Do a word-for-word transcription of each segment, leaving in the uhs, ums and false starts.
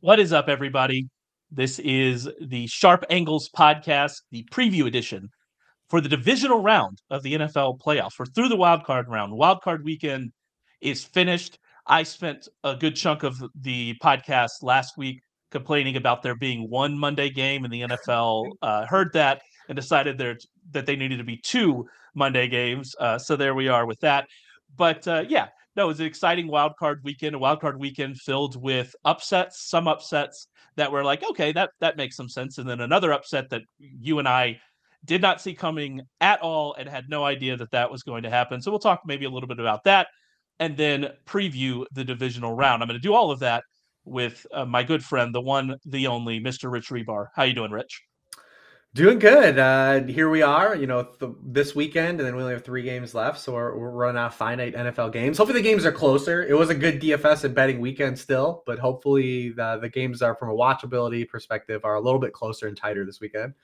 What is up, everybody? This is the Sharp Angles podcast, the preview edition for the divisional round of the N F L playoffs. We're through the wild card round. Wild card weekend is finished. I spent a good chunk of the podcast last week complaining about there being one Monday game, and the N F L uh, heard that and decided there that they needed to be two Monday games. Uh, so there we are with that. But uh, yeah, no, it was an exciting wild card weekend, a wild card weekend filled with upsets, some upsets that were like, okay, that that makes some sense. And then another upset that you and I did not see coming at all and had no idea that that was going to happen. So we'll talk maybe a little bit about that and then preview the divisional round. I'm going to do all of that with uh, my good friend, the one, the only, Mister Rich Rebar. How you doing, Rich? Doing good. Uh, here we are, you know, th- this weekend, and then we only have three games left, so we're, we're running out of finite N F L games. Hopefully the games are closer. It was a good D F S and betting weekend still, but hopefully the, the games are, from a watchability perspective, are a little bit closer and tighter this weekend.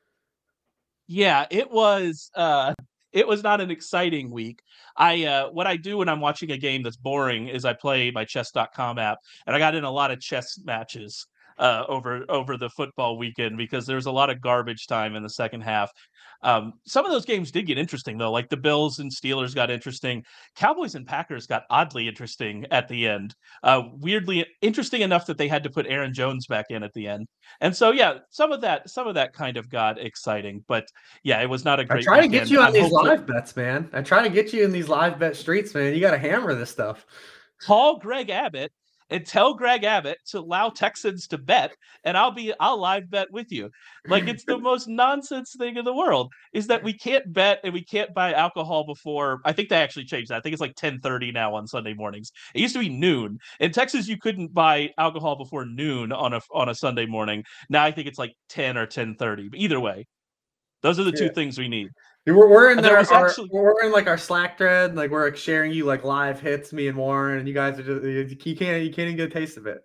Yeah, it was uh it was not an exciting week. I uh what I do when I'm watching a game that's boring is I play my chess dot com app, and I got in a lot of chess matches uh over over the football weekend because there's a lot of garbage time in the second half. Um some of those games did get interesting though, like the Bills and Steelers got interesting. Cowboys and Packers got oddly interesting at the end. Uh weirdly interesting enough that they had to put Aaron Jones back in at the end. And so yeah, some of that some of that kind of got exciting, but yeah, it was not a I great try to get weekend. you on I'm these hopeful. live bets, man. I try to get you in these live bet streets, man. You got to hammer this stuff. Call Greg Abbott and tell Greg Abbott to allow Texans to bet, and I'll be I'll live bet with you. Like, it's the most nonsense thing in the world is that we can't bet and we can't buy alcohol before. I think they actually changed that. I think it's like ten thirty now on Sunday mornings. It used to be noon. In Texas, you couldn't buy alcohol before noon on a on a Sunday morning. Now I think it's like ten or ten thirty. But either way, those are the two Yeah. things we need. We're, we're in And there there. was Our, actually we're in like our Slack thread. Like we're like sharing you like live hits, me and Warren, and you guys are just you can't you can't even get a taste of it.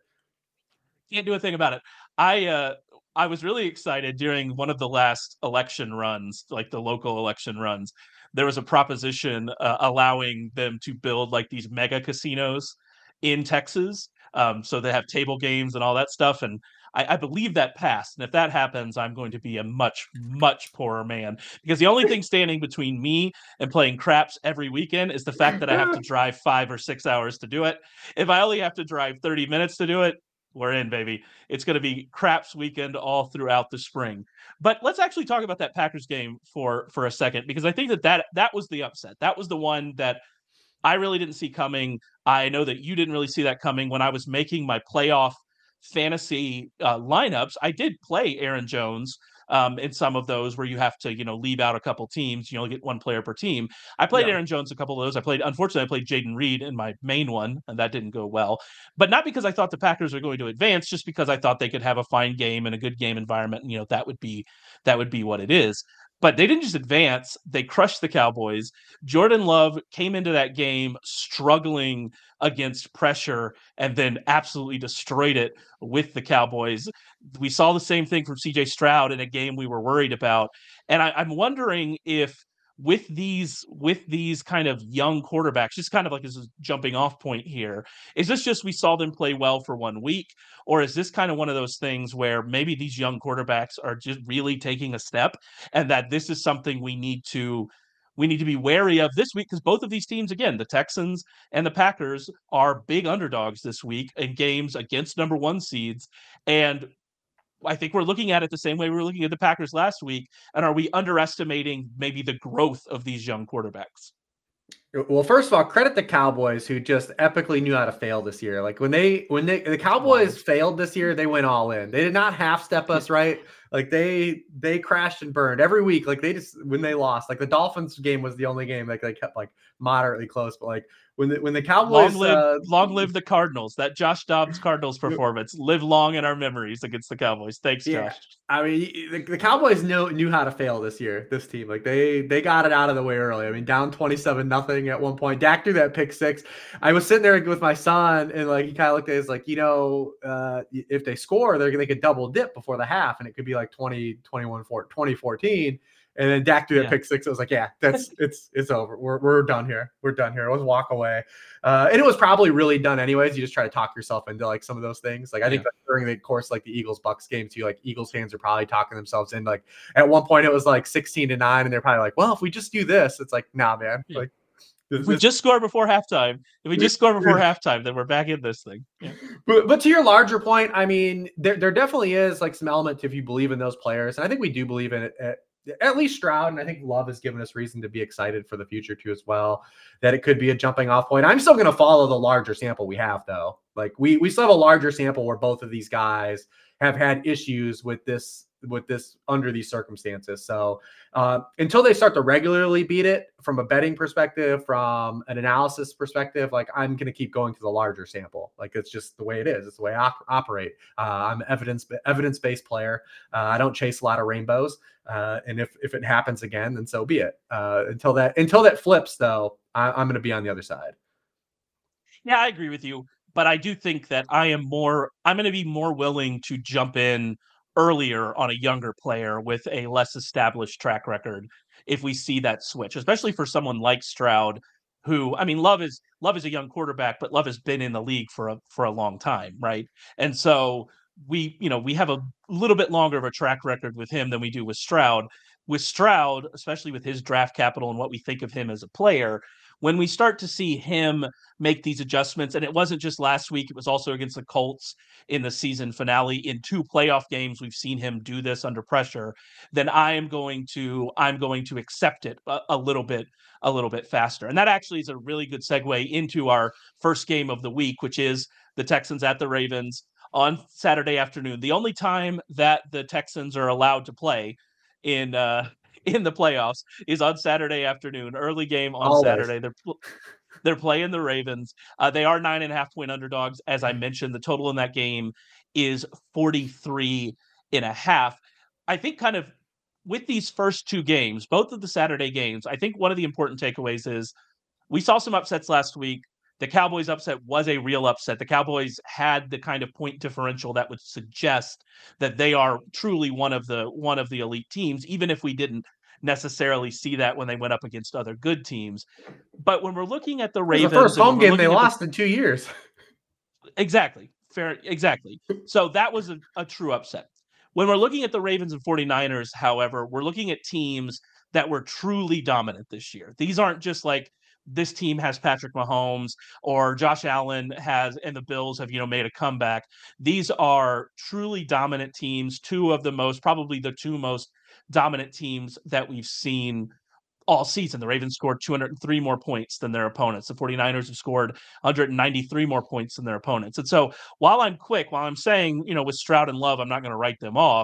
can't do a thing about it. I uh I was really excited during one of the last election runs, like the local election runs. There was a proposition uh, allowing them to build like these mega casinos in Texas. Um, so they have table games and all that stuff. And I, I believe that passed. And if that happens, I'm going to be a much, much poorer man because the only thing standing between me and playing craps every weekend is the fact that I have to drive five or six hours to do it. If I only have to drive thirty minutes to do it, we're in, baby. It's going to be craps weekend all throughout the spring. But let's actually talk about that Packers game for for a second because I think that that, that was the upset. That was the one that I really didn't see coming. I know that you didn't really see that coming. When I was making my playoff fantasy uh, lineups, I did play Aaron Jones um, in some of those where you have to, you know, leave out a couple teams. You only get one player per team. I played Yeah. Aaron Jones a couple of those. I played, unfortunately, I played Jaden Reed in my main one, and that didn't go well. But not because I thought the Packers were going to advance, just because I thought they could have a fine game and a good game environment. And, you know, that would be that would be what it is. But they didn't just advance; they crushed the Cowboys. Jordan Love came into that game struggling against pressure and then absolutely destroyed it with the Cowboys. We saw the same thing from C J Stroud in a game we were worried about. And I, I'm wondering if with these with these kind of young quarterbacks, just kind of like as a jumping off point here, is this just we saw them play well for one week? Or is this kind of one of those things where maybe these young quarterbacks are just really taking a step and that this is something we need to we need to be wary of this week because both of these teams, again, the Texans and the Packers, are big underdogs this week in games against number one seeds. And I think we're looking at it the same way we were looking at the Packers last week. And are we underestimating maybe the growth of these young quarterbacks? Well, first of all, credit the Cowboys who just epically knew how to fail this year. Like when they when they the Cowboys Wild. failed this year, they went all in. They did not half step us, right? Like they they crashed and burned every week. Like they just when they lost, like the Dolphins game was the only game like they kept like moderately close. But like when the when the Long Cowboys live, uh, long live the Cardinals. That Josh Dobbs Cardinals performance live long in our memories against the Cowboys. Thanks, yeah, Josh. I mean, the, the Cowboys knew knew how to fail this year. This team, like they they got it out of the way early. I mean, down twenty-seven nothing at one point. Dak threw that pick six. I was sitting there with my son, and like he kind of looked at it as like, you know, uh, if they score, they're they could double dip before the half, and it could be like twenty, twenty-one, twenty fourteen. And then Dak threw that Yeah. pick six. I was like, yeah, that's it's it's over. We're we're done here. We're done here. Let's walk away. Uh, and it was probably really done anyways. You just try to talk yourself into like some of those things. Like I think Yeah. during the course, like the Eagles Bucks game too, like Eagles fans are probably talking themselves in. Like at one point it was like sixteen to nine, and they're probably like, well, if we just do this, it's like, nah, man. Yeah. Like if we just score before halftime, if we just score before halftime, then we're back in this thing. Yeah. But, but to your larger point, I mean, there, there definitely is like some element to if you believe in those players. And I think we do believe in it at, at least Stroud. And I think Love has given us reason to be excited for the future too, as well, that it could be a jumping off point. I'm still going to follow the larger sample we have though. Like we, we still have a larger sample where both of these guys have had issues with this, with this under these circumstances. So uh, until they start to regularly beat it from a betting perspective, from an analysis perspective, like I'm going to keep going to the larger sample. Like it's just the way it is. It's the way I op- operate. Uh, I'm an evidence, evidence-based player. Uh, I don't chase a lot of rainbows. Uh, and if, if it happens again, then so be it. Uh, until that, until that flips though, I, I'm going to be on the other side. Yeah, I agree with you. But I do think that I am more, I'm going to be more willing to jump in earlier on a younger player with a less established track record if we see that switch, especially for someone like Stroud, who, I mean, Love is Love is a young quarterback, but Love has been in the league for a for a long time, right? And so we, you know, we have a little bit longer of a track record with him than we do with Stroud. With Stroud, especially with his draft capital and what we think of him as a player, when we start to see him make these adjustments, and it wasn't just last week, it was also against the Colts in the season finale. In two playoff games, we've seen him do this under pressure. Then I am going to I'm going to accept it a, a little bit a little bit faster. And that actually is a really good segue into our first game of the week, which is the Texans at the Ravens on Saturday afternoon. The only time that the Texans are allowed to play in uh, in the playoffs is on Saturday afternoon, early game on Always. Saturday. They're they're playing the Ravens. Uh, they are nine and a half point underdogs. As I mentioned, the total in that game is forty-three and a half. I think kind of with these first two games, both of the Saturday games, I think one of the important takeaways is we saw some upsets last week. The Cowboys upset was a real upset. The Cowboys had the kind of point differential that would suggest that they are truly one of the one of the elite teams, even if we didn't necessarily see that when they went up against other good teams. But when we're looking at the Ravens, the first home game they lost the, in two years. Exactly. Fair. Exactly. So that was a, a true upset. When we're looking at the Ravens and 49ers, however, we're looking at teams that were truly dominant this year. These aren't just like this team has Patrick Mahomes or Josh Allen has, and the Bills have, you know, made a comeback. These are truly dominant teams. Two of the most, probably the two most dominant teams that we've seen all season. The Ravens scored two hundred three more points than their opponents. The 49ers have scored one hundred ninety-three more points than their opponents. And so while I'm quick, while I'm saying, you know, with Stroud and Love, I'm not going to write them off.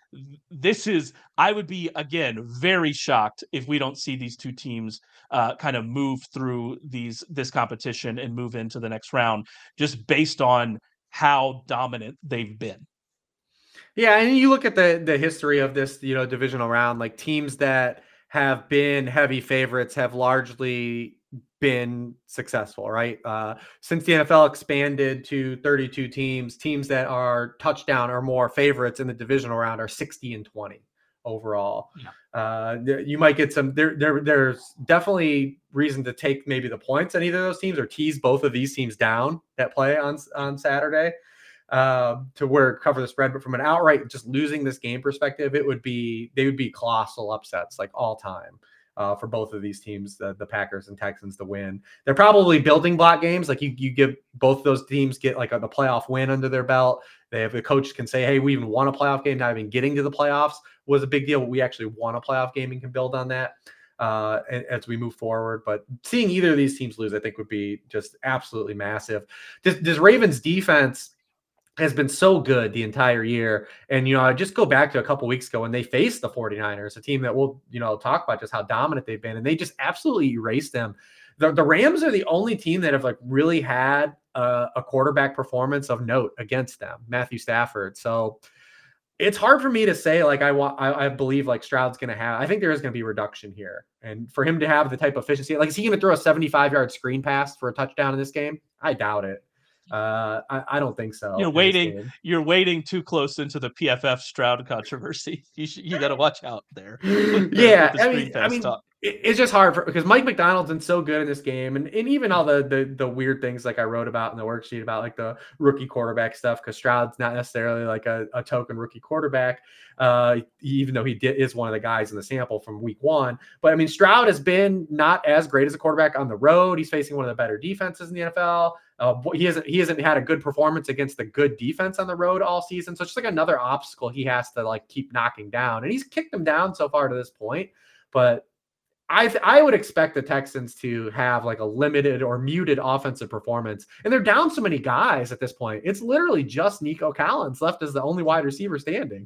This is, I would be, again, very shocked if we don't see these two teams uh, kind of move through these this competition and move into the next round, just based on how dominant they've been. Yeah, and you look at the the history of this, you know, divisional round, like teams that have been heavy favorites have largely been successful, right? Uh, since the N F L expanded to thirty-two teams, teams that are touchdown or more favorites in the divisional round are sixty and twenty overall. Yeah. Uh, you might get some, there, there, there's definitely reason to take maybe the points on either of those teams or tease both of these teams down that play on, on Saturday. Uh, to where cover the spread, but from an outright just losing this game perspective, it would be they would be colossal upsets like all time uh, for both of these teams, the, the Packers and Texans, to win. They're probably building block games. Like you, you give both those teams get like a, the playoff win under their belt. They have the coach can say, "Hey, we even won a playoff game. Not even getting to the playoffs was a big deal. We actually won a playoff game and can build on that." Uh, as we move forward, but seeing either of these teams lose, I think would be just absolutely massive. This, this Ravens defense has been so good the entire year. And, you know, I just go back to a couple weeks ago when they faced the 49ers, a team that we'll, you know, talk about just how dominant they've been. And they just absolutely erased them. The, the Rams are the only team that have like really had a, a quarterback performance of note against them, Matthew Stafford. So it's hard for me to say, like, I want, I, I believe like Stroud's going to have, I think there is going to be reduction here. And for him to have the type of efficiency, like, is he going to throw a seventy-five yard screen pass for a touchdown in this game? I doubt it. Uh, I, I don't think so You're in this waiting. game. You're waiting too close into the P F F Stroud controversy. You sh- you got to watch out there with the with Yeah, the I Screen mean, I Pass mean, talk. it, it's just hard for because Mike McDonald's been so good in this game, and, and even all the, the the weird things like I wrote about in the worksheet about like the rookie quarterback stuff because Stroud's not necessarily like a, a token rookie quarterback, uh, even though he did, is one of the guys in the sample from week one. But I mean, Stroud has been not as great as a quarterback on the road. He's facing one of the better defenses in the N F L. Uh, he hasn't he hasn't had a good performance against the good defense on the road all season. So it's just like another obstacle he has to like keep knocking down. And he's kicked them down so far to this point. But I th- I would expect the Texans to have like a limited or muted offensive performance. And they're down so many guys at this point. It's literally just Nico Collins left as the only wide receiver standing.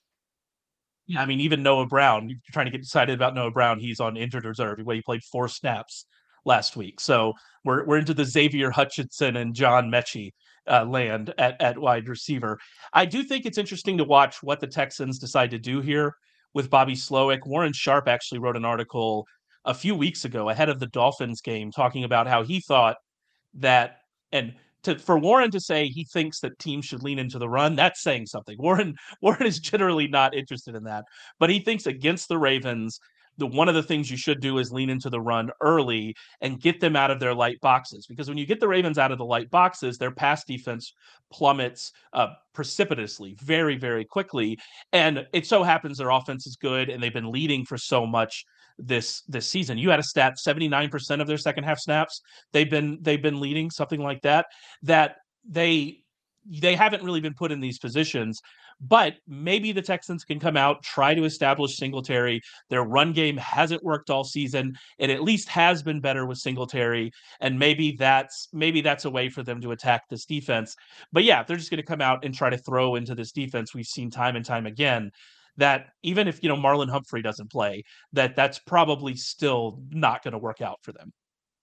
Yeah, I mean, even Noah Brown. You're trying to get excited about Noah Brown. He's on injured reserve. He played four snaps last week. So we're we're into the Xavier Hutchinson and John Mechie uh, land at at wide receiver. I do think it's interesting to watch what the Texans decide to do here with Bobby Slowick. Warren Sharp actually wrote an article a few weeks ago ahead of the Dolphins game talking about how he thought that and to for Warren to say he thinks that teams should lean into the run, that's saying something. Warren Warren is generally not interested in that, but he thinks against the Ravens, the one of the things you should do is lean into the run early and get them out of their light boxes. Because when you get the Ravens out of the light boxes, their pass defense plummets uh, precipitously, very, very quickly. And it so happens their offense is good, and they've been leading for so much this this season. You had a stat seventy-nine percent of their second half snaps they've been they've been leading, something like that, that they they haven't really been put in these positions. But maybe the Texans can come out, try to establish Singletary. Their run game hasn't worked all season. It at least has been better with Singletary, and maybe that's maybe that's a way for them to attack this defense. But yeah, if they're just going to come out and try to throw into this defense, we've seen time and time again that even if you know Marlon Humphrey doesn't play, that that's probably still not going to work out for them.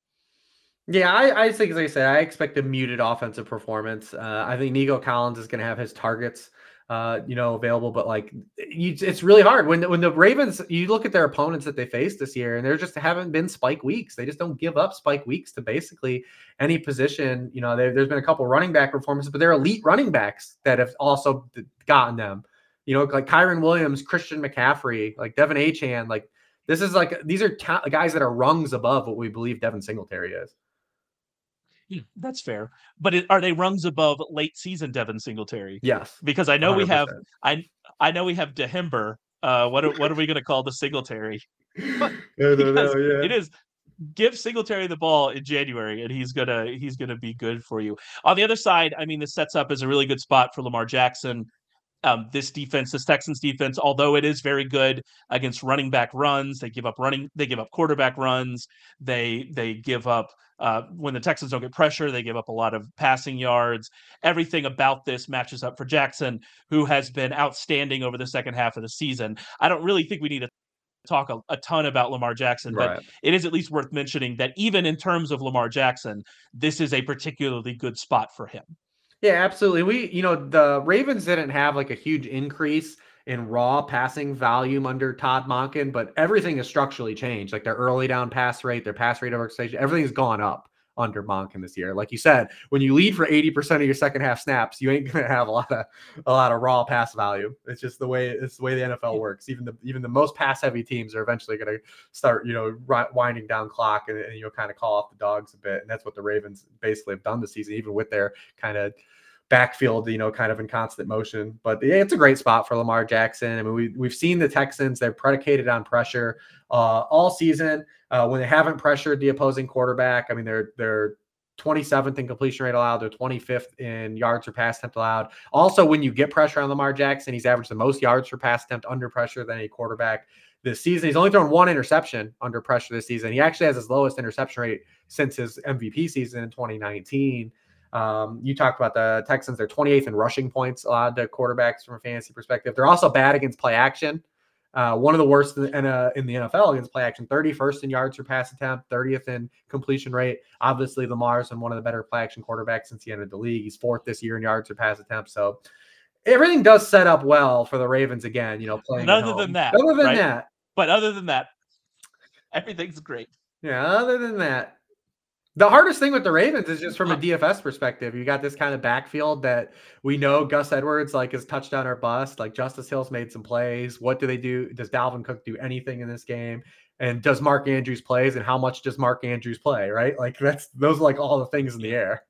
Yeah, I, I think, as I said, I expect a muted offensive performance. Uh, I think Nico Collins is going to have his targets, uh, you know, available, but like, you, it's really hard when when the Ravens. You look at their opponents that they faced this year, and there just haven't been spike weeks. They just don't give up spike weeks to basically any position. You know, there's been a couple running back performances, but they're elite running backs that have also gotten them. You know, like Kyren Williams, Christian McCaffrey, like Devin Achane, like this is like these are ta- guys that are rungs above what we believe Devin Singletary is. Yeah, that's fair. But it, are they rungs above late season Devin Singletary? Yes, Because I know we have one hundred percent. I I know we have Dehember. Uh, what are, what are we going to call the Singletary? I don't know, Because yeah. it is give Singletary the ball in January, and he's gonna he's gonna be good for you. On the other side, I mean, this sets up as a really good spot for Lamar Jackson. Um, this defense, this Texans defense, although it is very good against running back runs, they give up running, they give up quarterback runs, they they give up uh, when the Texans don't get pressure, they give up a lot of passing yards. Everything about this matches up for Jackson, who has been outstanding over the second half of the season. I don't really think we need to talk a, a ton about Lamar Jackson, but Right. it is at least worth mentioning that even in terms of Lamar Jackson, this is a particularly good spot for him. Yeah, absolutely. We, you know, the Ravens didn't have like a huge increase in raw passing volume under Todd Monken, but everything has structurally changed. Like their early down pass rate, their pass rate over station, everything's gone up under Monken this year. Like you said, when you lead for eighty percent of your second half snaps, you ain't gonna have a lot of a lot of raw pass value. It's just the way it's the way the N F L works. Even the even the most pass heavy teams are eventually gonna start, you know, winding down clock and, and you'll kind of call off the dogs a bit. And that's what the Ravens basically have done this season, even with their kind of backfield, you know, kind of in constant motion. But yeah, it's a great spot for Lamar Jackson. I mean, we, we've seen the Texans, they're predicated on pressure uh, all season. Uh, when they haven't pressured the opposing quarterback, I mean, they're they're twenty-seventh in completion rate allowed. They're twenty-fifth in yards per pass attempt allowed. Also, when you get pressure on Lamar Jackson, he's averaged the most yards per pass attempt under pressure than any quarterback this season. He's only thrown one interception under pressure this season. He actually has his lowest interception rate since his M V P season in twenty nineteen. Um, you talked about the Texans. They're twenty-eighth in rushing points allowed to quarterbacks from a fantasy perspective. They're also bad against play action. Uh, one of the worst in, uh, in the N F L against play action, thirty-first in yards per pass attempt, thirtieth in completion rate. Obviously, Lamar's been one of the better play action quarterbacks since he entered the league. He's fourth this year in yards per pass attempt. So everything does set up well for the Ravens again, you know, playing But at other home. than that, Other than right? that. But other than that, everything's great. Yeah, other than that. The hardest thing with the Ravens is just from a Uh, D F S perspective. You got this kind of backfield that we know Gus Edwards like is touchdown or bust. Like Justice Hill's made some plays. What do they do? Does Dalvin Cook do anything in this game? And does Mark Andrews plays? And how much does Mark Andrews play? Right? Like that's those are like all the things in the yeah. air.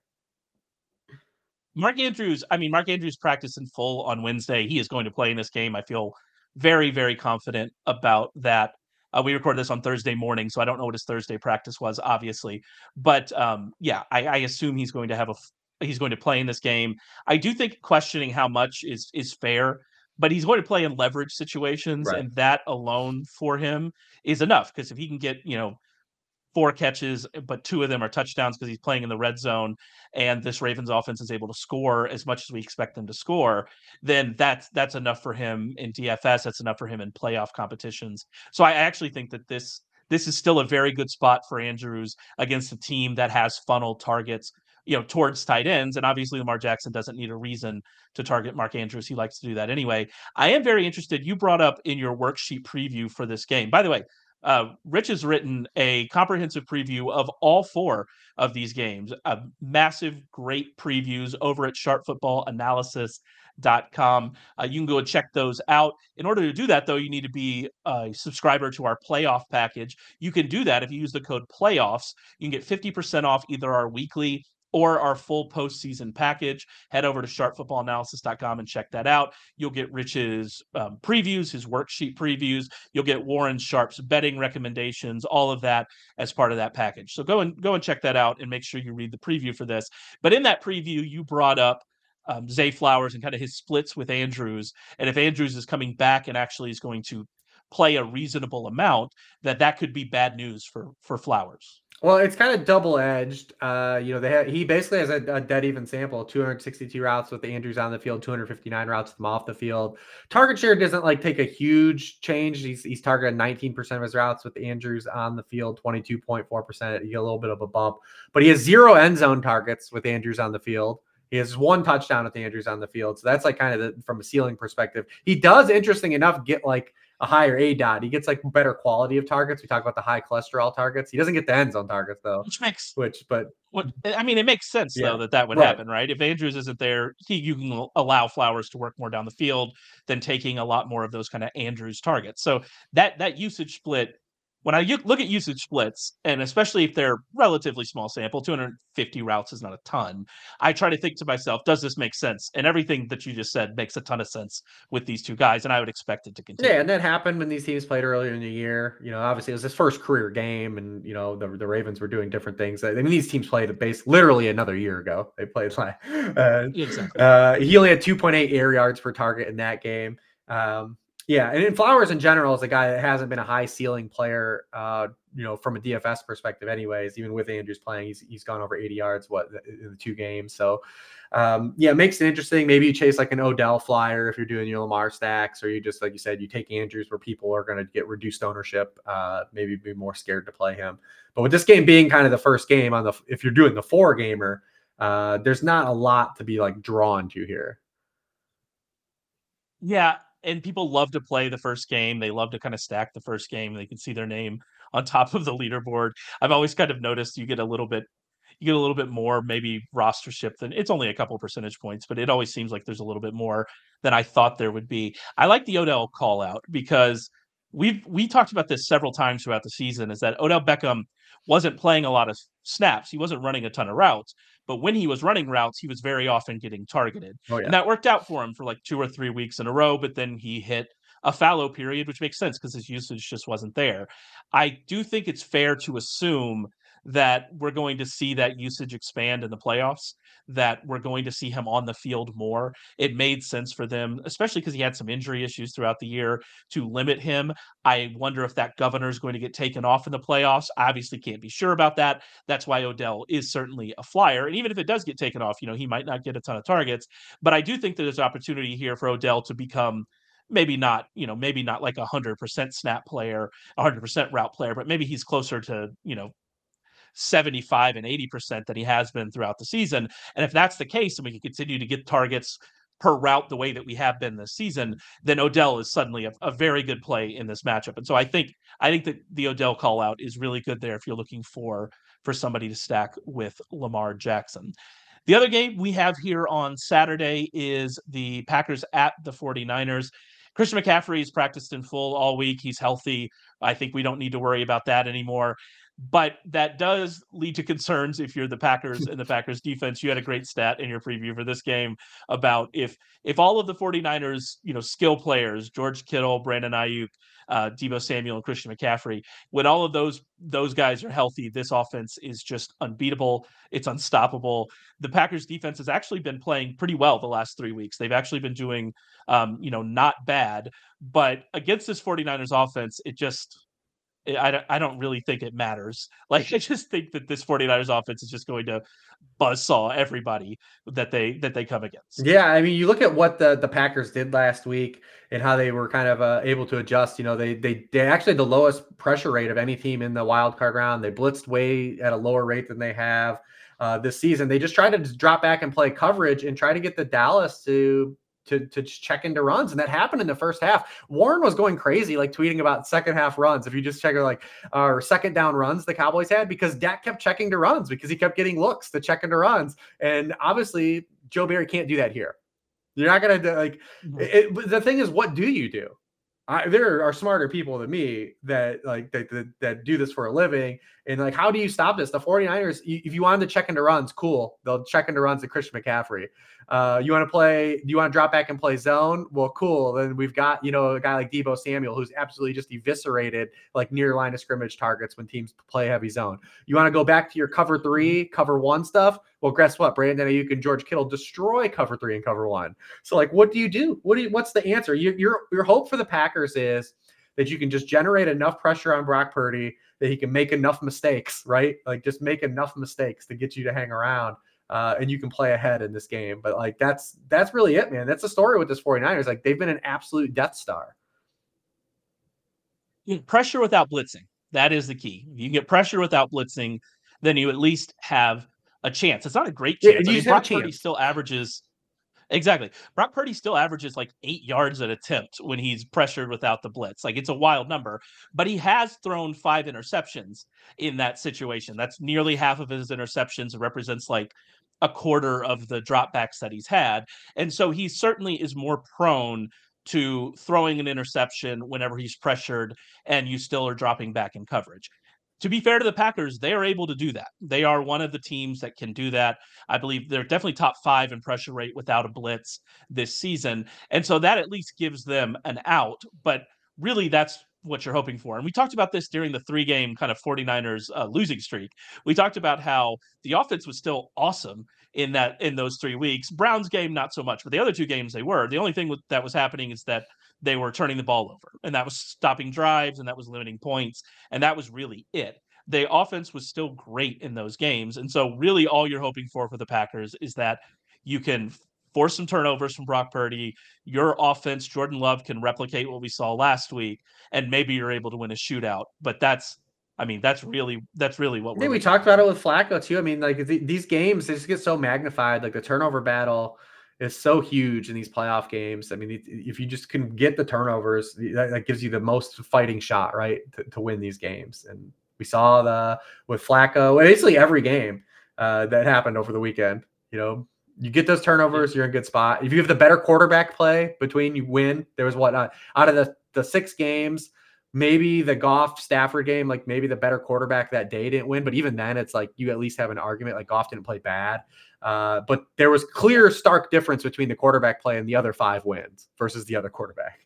Mark Andrews, I mean, Mark Andrews practiced in full on Wednesday. He is going to play in this game. I feel very, very confident about that. Uh, we recorded this on Thursday morning, so I don't know what his Thursday practice was, obviously. But um, yeah, I, I assume he's going to have a he's going to play in this game. I do think questioning how much is is fair, but he's going to play in leverage situations, Right. and that alone for him is enough. Because if he can get you know four catches, but two of them are touchdowns because he's playing in the red zone, and this Ravens offense is able to score as much as we expect them to score, then that's that's enough for him in D F S. That's enough for him in playoff competitions. So I actually think that this this is still a very good spot for Andrews against a team that has funneled targets, you know, towards tight ends. And obviously Lamar Jackson doesn't need a reason to target Mark Andrews. He likes to do that anyway. I am very interested. You brought up in your worksheet preview for this game. By the way, uh, Rich has written a comprehensive preview of all four of these games. Uh, massive, great previews over at sharp football analysis dot com. Uh, you can go and check those out. In order to do that, though, you need to be a subscriber to our playoff package. You can do that if you use the code playoffs. You can get fifty percent off either our weekly or our full postseason package. Head over to sharp football analysis dot com and check that out. You'll get Rich's um, previews, his worksheet previews. You'll get Warren Sharp's betting recommendations, all of that as part of that package. So go and go and check that out and make sure you read the preview for this. But in that preview, you brought up um, Zay Flowers and kind of his splits with Andrews. And if Andrews is coming back and actually is going to play a reasonable amount, that that could be bad news for for Flowers. Well, it's kind of double edged. Uh, you know, they have, he basically has a, a dead even sample: two hundred sixty-two routes with Andrews on the field, two hundred fifty-nine routes with him off the field. Target share doesn't like take a huge change. He's he's targeted nineteen percent of his routes with Andrews on the field, twenty-two point four percent. You get a little bit of a bump, but he has zero end zone targets with Andrews on the field. He has one touchdown with Andrews on the field. So that's like kind of the, from a ceiling perspective. He does, interesting enough, get like a higher A DOT. He gets like better quality of targets. We talk about the high cholesterol targets. He doesn't get the end zone targets though, Which makes which, but what I mean, it makes sense yeah, though that that would right. happen, right? If Andrews isn't there, he, you can allow Flowers to work more down the field than taking a lot more of those kind of Andrews targets. So that that usage split, when I u- look at usage splits, and especially if they're relatively small sample, two hundred fifty routes is not a ton. I try to think to myself, does this make sense? And everything that you just said makes a ton of sense with these two guys, and I would expect it to Yeah, continue. and that happened when these teams played earlier in the year. You know, obviously it was his first career game, and you know the the Ravens were doing different things. I mean, these teams played base literally another year ago. They played like uh, Exactly. uh, he only had two point eight air yards per target in that game. Um, yeah, and in Flowers in general is a guy that hasn't been a high ceiling player. Uh, you know, from a D F S perspective, anyways. Even with Andrews playing, he's he's gone over eighty yards what in the two games. So um, yeah, it makes it interesting. Maybe you chase like an Odell flyer if you're doing your Lamar stacks, or you just, like you said, you take Andrews where people are going to get reduced ownership, uh, maybe be more scared to play him. But with this game being kind of the first game on the, if you're doing the four gamer, uh, there's not a lot to be like drawn to here. Yeah, and people love to play the first game. They love to kind of stack the first game. They can see their name on top of the leaderboard. I've always kind of noticed you get a little bit you get a little bit more maybe rostership than it's only a couple percentage points, but it always seems like there's a little bit more than I thought there would be. I like the Odell call out because we've we talked about this several times throughout the season is that Odell Beckham wasn't playing a lot of snaps. He wasn't running a ton of routes, but when he was running routes, he was very often getting targeted. Oh And yeah. that worked out for him for like two or three weeks in a row, but then he hit a fallow period, which makes sense because his usage just wasn't there. I do think it's fair to assume that we're going to see that usage expand in the playoffs, that we're going to see him on the field more. It made sense for them, especially because he had some injury issues throughout the year, to limit him. I wonder if that governor is going to get taken off in the playoffs. I obviously can't be sure about that. That's why Odell is certainly a flyer. And even if it does get taken off, you know, he might not get a ton of targets. But I do think that there's opportunity here for Odell to become maybe not, you know, maybe not like a hundred percent snap player, a hundred percent route player, but maybe he's closer to, you know, seventy-five and eighty percent that he has been throughout the season. And if that's the case, and we can continue to get targets per route the way that we have been this season, then Odell is suddenly a, a very good play in this matchup. And so I think I think that the Odell call out is really good there if you're looking for for somebody to stack with Lamar Jackson. The other game we have here on Saturday is the Packers at the 49ers. Christian McCaffrey has practiced in full all week. He's healthy. I think we don't need to worry about that anymore. But that does lead to concerns if you're the Packers and the Packers defense. You had a great stat in your preview for this game about if if all of the 49ers, you know, skill players, George Kittle, Brandon Ayuk, uh, Deebo Samuel, and Christian McCaffrey, when all of those those guys are healthy, this offense is just unbeatable. It's unstoppable. The Packers defense has actually been playing pretty well the last three weeks. They've actually been doing, um, you know, not bad. But against this 49ers offense, it just I don't, I don't really think it matters. Like, I just think that this 49ers offense is just going to buzzsaw everybody that they that they come against. Yeah, I mean, you look at what the, the Packers did last week and how they were kind of uh, able to adjust. You know, they they they actually had the lowest pressure rate of any team in the wild card round. They blitzed way at a lower rate than they have uh, this season. They just tried to just drop back and play coverage and try to get the Dallas to to to check into runs. And that happened in the first half. Warren was going crazy, like tweeting about second half runs. If you just check like our uh, second down runs the Cowboys had, because Dak kept checking to runs because he kept getting looks to check into runs. And obviously Joe Barry can't do that here. You're not going to like mm-hmm. it, it, the thing is, what do you do? I, there are smarter people than me that like that, that, that do this for a living. And like, how do you stop this? The 49ers, if you wanted to check into runs, cool. They'll check into runs to Christian McCaffrey. Uh, you want to play, do you want to drop back and play zone? Well, cool. Then we've got, you know, a guy like Deebo Samuel, who's absolutely just eviscerated like near line of scrimmage targets when teams play heavy zone. You want to go back to your cover three, cover one stuff? Well, guess what? Brandon Ayuk and George Kittle destroy cover three and cover one. So like, what do you do? What do you, what's the answer? You, your, your hope for the Packers is that you can just generate enough pressure on Brock Purdy that he can make enough mistakes, right? Like just make enough mistakes to get you to hang around. Uh, and you can play ahead in this game. But like, that's, that's really it, man. That's the story with this 49ers. Like they've been an absolute Death Star. Pressure without blitzing. That is the key. If you get pressure without blitzing, then you at least have a chance. It's not a great chance. Yeah, I mean, Brock Purdy still averages exactly. Brock Purdy still averages like eight yards an attempt when he's pressured without the blitz. Like it's a wild number, but he has thrown five interceptions in that situation. That's nearly half of his interceptions. It represents like a quarter of the dropbacks that he's had. And so he certainly is more prone to throwing an interception whenever he's pressured and you still are dropping back in coverage. To be fair to the Packers, they are able to do that. They are one of the teams that can do that. I believe they're definitely top five in pressure rate without a blitz this season. And so that at least gives them an out. But really, that's what you're hoping for. And we talked about this during the three-game kind of 49ers uh, losing streak. We talked about how the offense was still awesome in that in those three weeks. Browns game, not so much. But the other two games, they were. The only thing that was happening is that they were turning the ball over, and that was stopping drives, and that was limiting points, and that was really it. The offense was still great in those games, and so really all you're hoping for for the Packers is that you can force some turnovers from Brock Purdy. Your offense, Jordan Love, can replicate what we saw last week, and maybe you're able to win a shootout. But that's, I mean, that's really that's really what I we're think we talked about it with Flacco too. I mean, like th- these games, they just get so magnified. Like the turnover battle is so huge in these playoff games. I mean, if you just can get the turnovers, that, that gives you the most fighting shot, right, to, to win these games. And we saw the with Flacco, basically every game uh, that happened over the weekend. You know, you get those turnovers, you're in a good spot. If you have the better quarterback play between, you win. There was what uh, out of the the six games, maybe the Goff Stafford game, like maybe the better quarterback that day didn't win. But even then, it's like you at least have an argument. Like Goff didn't play bad. Uh, but there was clear, stark difference between the quarterback play and the other five wins versus the other quarterback.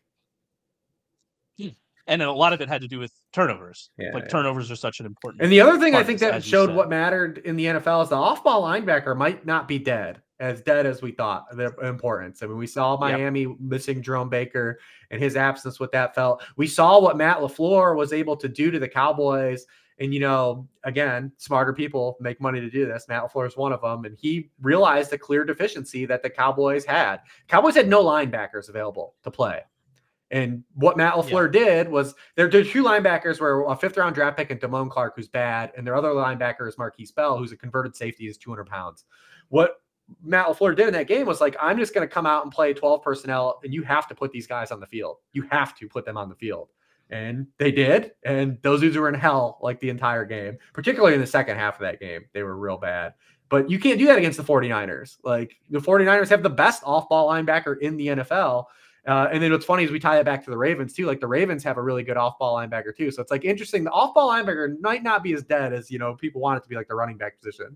And a lot of it had to do with turnovers. Yeah, like yeah. Turnovers are such an important. And the other thing I think this, that showed what mattered in the N F L is the off-ball linebacker might not be dead, as dead as we thought, the importance. I mean, we saw Miami yep. missing Jerome Baker and his absence, what that felt. We saw what Matt LaFleur was able to do to the Cowboys. And, you know, again, smarter people make money to do this. Matt LaFleur is one of them. And he realized the clear deficiency that the Cowboys had. Cowboys had no linebackers available to play. And what Matt LaFleur yeah. did was their two linebackers were a fifth round draft pick and Damone Clark, who's bad. And their other linebacker is Marquise Bell, who's a converted safety, is two hundred pounds. What Matt LaFleur did in that game was like, I'm just going to come out and play twelve personnel, and you have to put these guys on the field. You have to put them on the field. And they did. And those dudes were in hell like the entire game, particularly in the second half of that game. They were real bad. But you can't do that against the 49ers. Like the 49ers have the best off-ball linebacker in the N F L. Uh, and then what's funny is we tie it back to the Ravens too. Like the Ravens have a really good off-ball linebacker too. So it's like interesting. The off-ball linebacker might not be as dead as, you know, people want it to be like the running back position.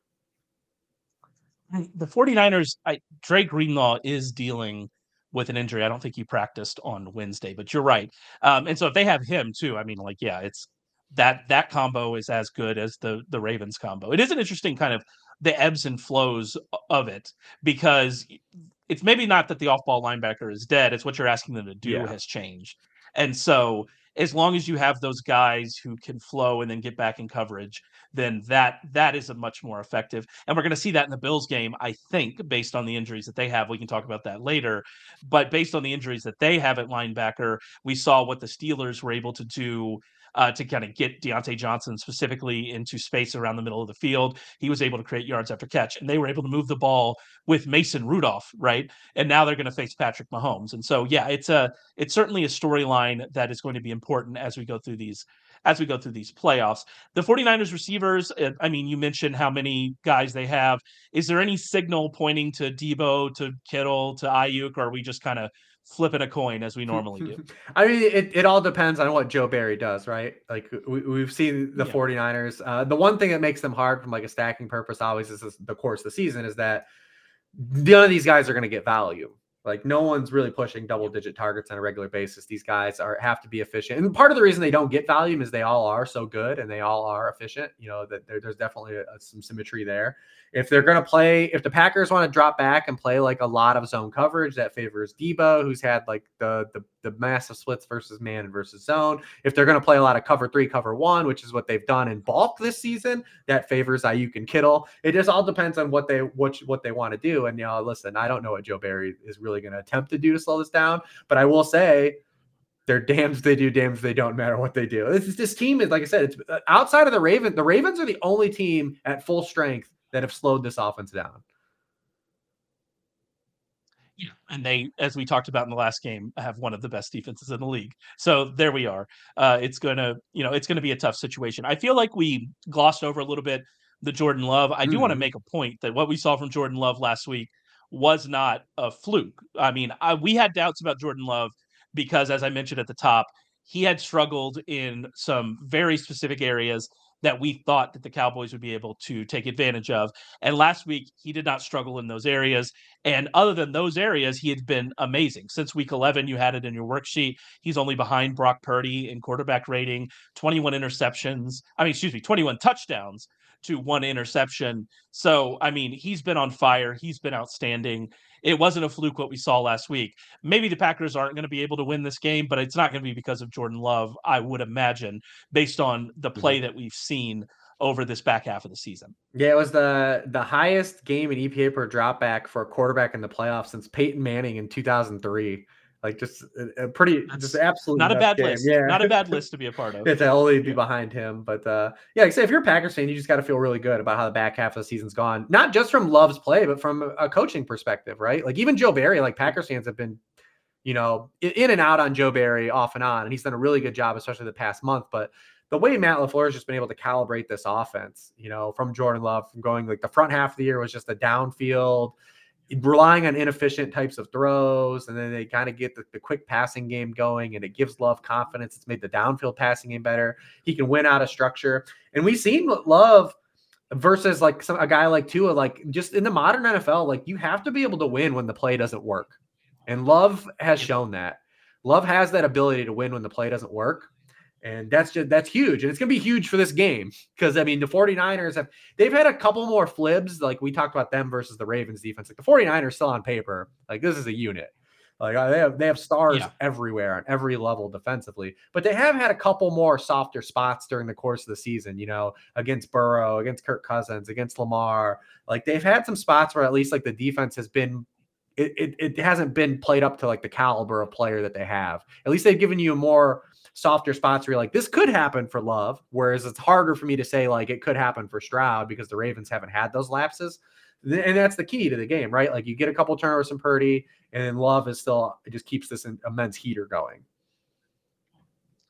The 49ers, I, Dre Greenlaw is dealing with an injury. I don't think he practiced on Wednesday, but you're right. Um, and so if they have him too, I mean, like, yeah, it's that that combo is as good as the the Ravens combo. It is an interesting kind of the ebbs and flows of it, because it's maybe not that the off-ball linebacker is dead. It's what you're asking them to do Yeah. has changed. And so as long as you have those guys who can flow and then get back in coverage, then that that is a much more effective. And we're going to see that in the Bills game, I think, based on the injuries that they have. We can talk about that later. But based on the injuries that they have at linebacker, we saw what the Steelers were able to do uh, to kind of get Deontay Johnson specifically into space around the middle of the field. He was able to create yards after catch, and they were able to move the ball with Mason Rudolph, right? And now they're going to face Patrick Mahomes. And so, yeah, it's a it's certainly a storyline that is going to be important as we go through these as we go through these playoffs. The 49ers receivers, I mean, you mentioned how many guys they have. Is there any signal pointing to Debo, to Kittle, to Ayuk, or are we just kind of flipping a coin as we normally do? I mean, it, it all depends on what Joe Barry does, right? Like we, we've seen the Yeah. 49ers. Uh, the one thing that makes them hard from like a stacking purpose always is this, the course of the season is that none of these guys are going to get value. Like no one's really pushing double digit targets on a regular basis. These guys are have to be efficient. And part of the reason they don't get value is they all are so good and they all are efficient. You know, that there, there's definitely a, some symmetry there. If they're going to play, if the Packers want to drop back and play like a lot of zone coverage, that favors Debo, who's had like the the, the massive splits versus man versus zone. If they're going to play a lot of cover three, cover one, which is what they've done in bulk this season, that favors Ayuk and Kittle. It just all depends on what they what, what they want to do. And, you know, listen, I don't know what Joe Barry is really going to attempt to do to slow this down, but I will say they're damned if they do, damned if they don't, matter what they do. This, this team is, like I said, it's outside of the Ravens. The Ravens are the only team at full strength that have slowed this offense down. Yeah, and they, as we talked about in the last game, have one of the best defenses in the league. So there we are. Uh, it's gonna, you know, it's gonna be a tough situation. I feel like we glossed over a little bit the Jordan Love. I do Mm-hmm. want to make a point that what we saw from Jordan Love last week was not a fluke. I mean, I, we had doubts about Jordan Love because, as I mentioned at the top, he had struggled in some very specific areas that we thought that the Cowboys would be able to take advantage of. And last week, he did not struggle in those areas. And other than those areas, he had been amazing. Since week eleven, you had it in your worksheet. He's only behind Brock Purdy in quarterback rating, twenty-one interceptions. I mean, excuse me, twenty-one touchdowns to one interception. So, I mean, he's been on fire. He's been outstanding. It wasn't a fluke what we saw last week. Maybe the Packers aren't going to be able to win this game, but it's not going to be because of Jordan Love, I would imagine, based on the play that we've seen over this back half of the season. Yeah, it was the the highest game in E P A per dropback for a quarterback in the playoffs since Peyton Manning in two thousand three. Like just a, a pretty, That's just absolutely not a bad game. list. Yeah, not a bad list to be a part of. It's only be yeah. behind him, but uh, yeah, like I say, if you're a Packers fan, you just got to feel really good about how the back half of the season's gone. Not just from Love's play, but from a coaching perspective, right? Like even Joe Barry, like Packers fans have been, you know, in and out on Joe Barry off and on, and he's done a really good job, especially the past month. But the way Matt LaFleur has just been able to calibrate this offense, you know, from Jordan Love, from going like the front half of the year was just a downfield, relying on inefficient types of throws, and then they kind of get the, the quick passing game going, and it gives Love confidence. It's made the downfield passing game better. He can win out of structure. And we've seen Love versus like some, a guy like Tua, like just in the modern N F L, like you have to be able to win when the play doesn't work. And Love has shown that. Love has that ability to win when the play doesn't work. And that's just, that's huge. And it's going to be huge for this game because, I mean, the 49ers have, they've had a couple more flibs. Like we talked about them versus the Ravens defense. Like the 49ers still on paper, like this is a unit. Like they have, they have stars yeah. everywhere on every level defensively, but they have had a couple more softer spots during the course of the season, you know, against Burrow, against Kirk Cousins, against Lamar. Like they've had some spots where at least like the defense has been, it, it, it hasn't been played up to like the caliber of player that they have. At least they've given you more softer spots where you're like, this could happen for Love. Whereas it's harder for me to say like it could happen for Stroud because the Ravens haven't had those lapses. And that's the key to the game, right? Like you get a couple turnovers from Purdy and then Love is still, it just keeps this immense heater going.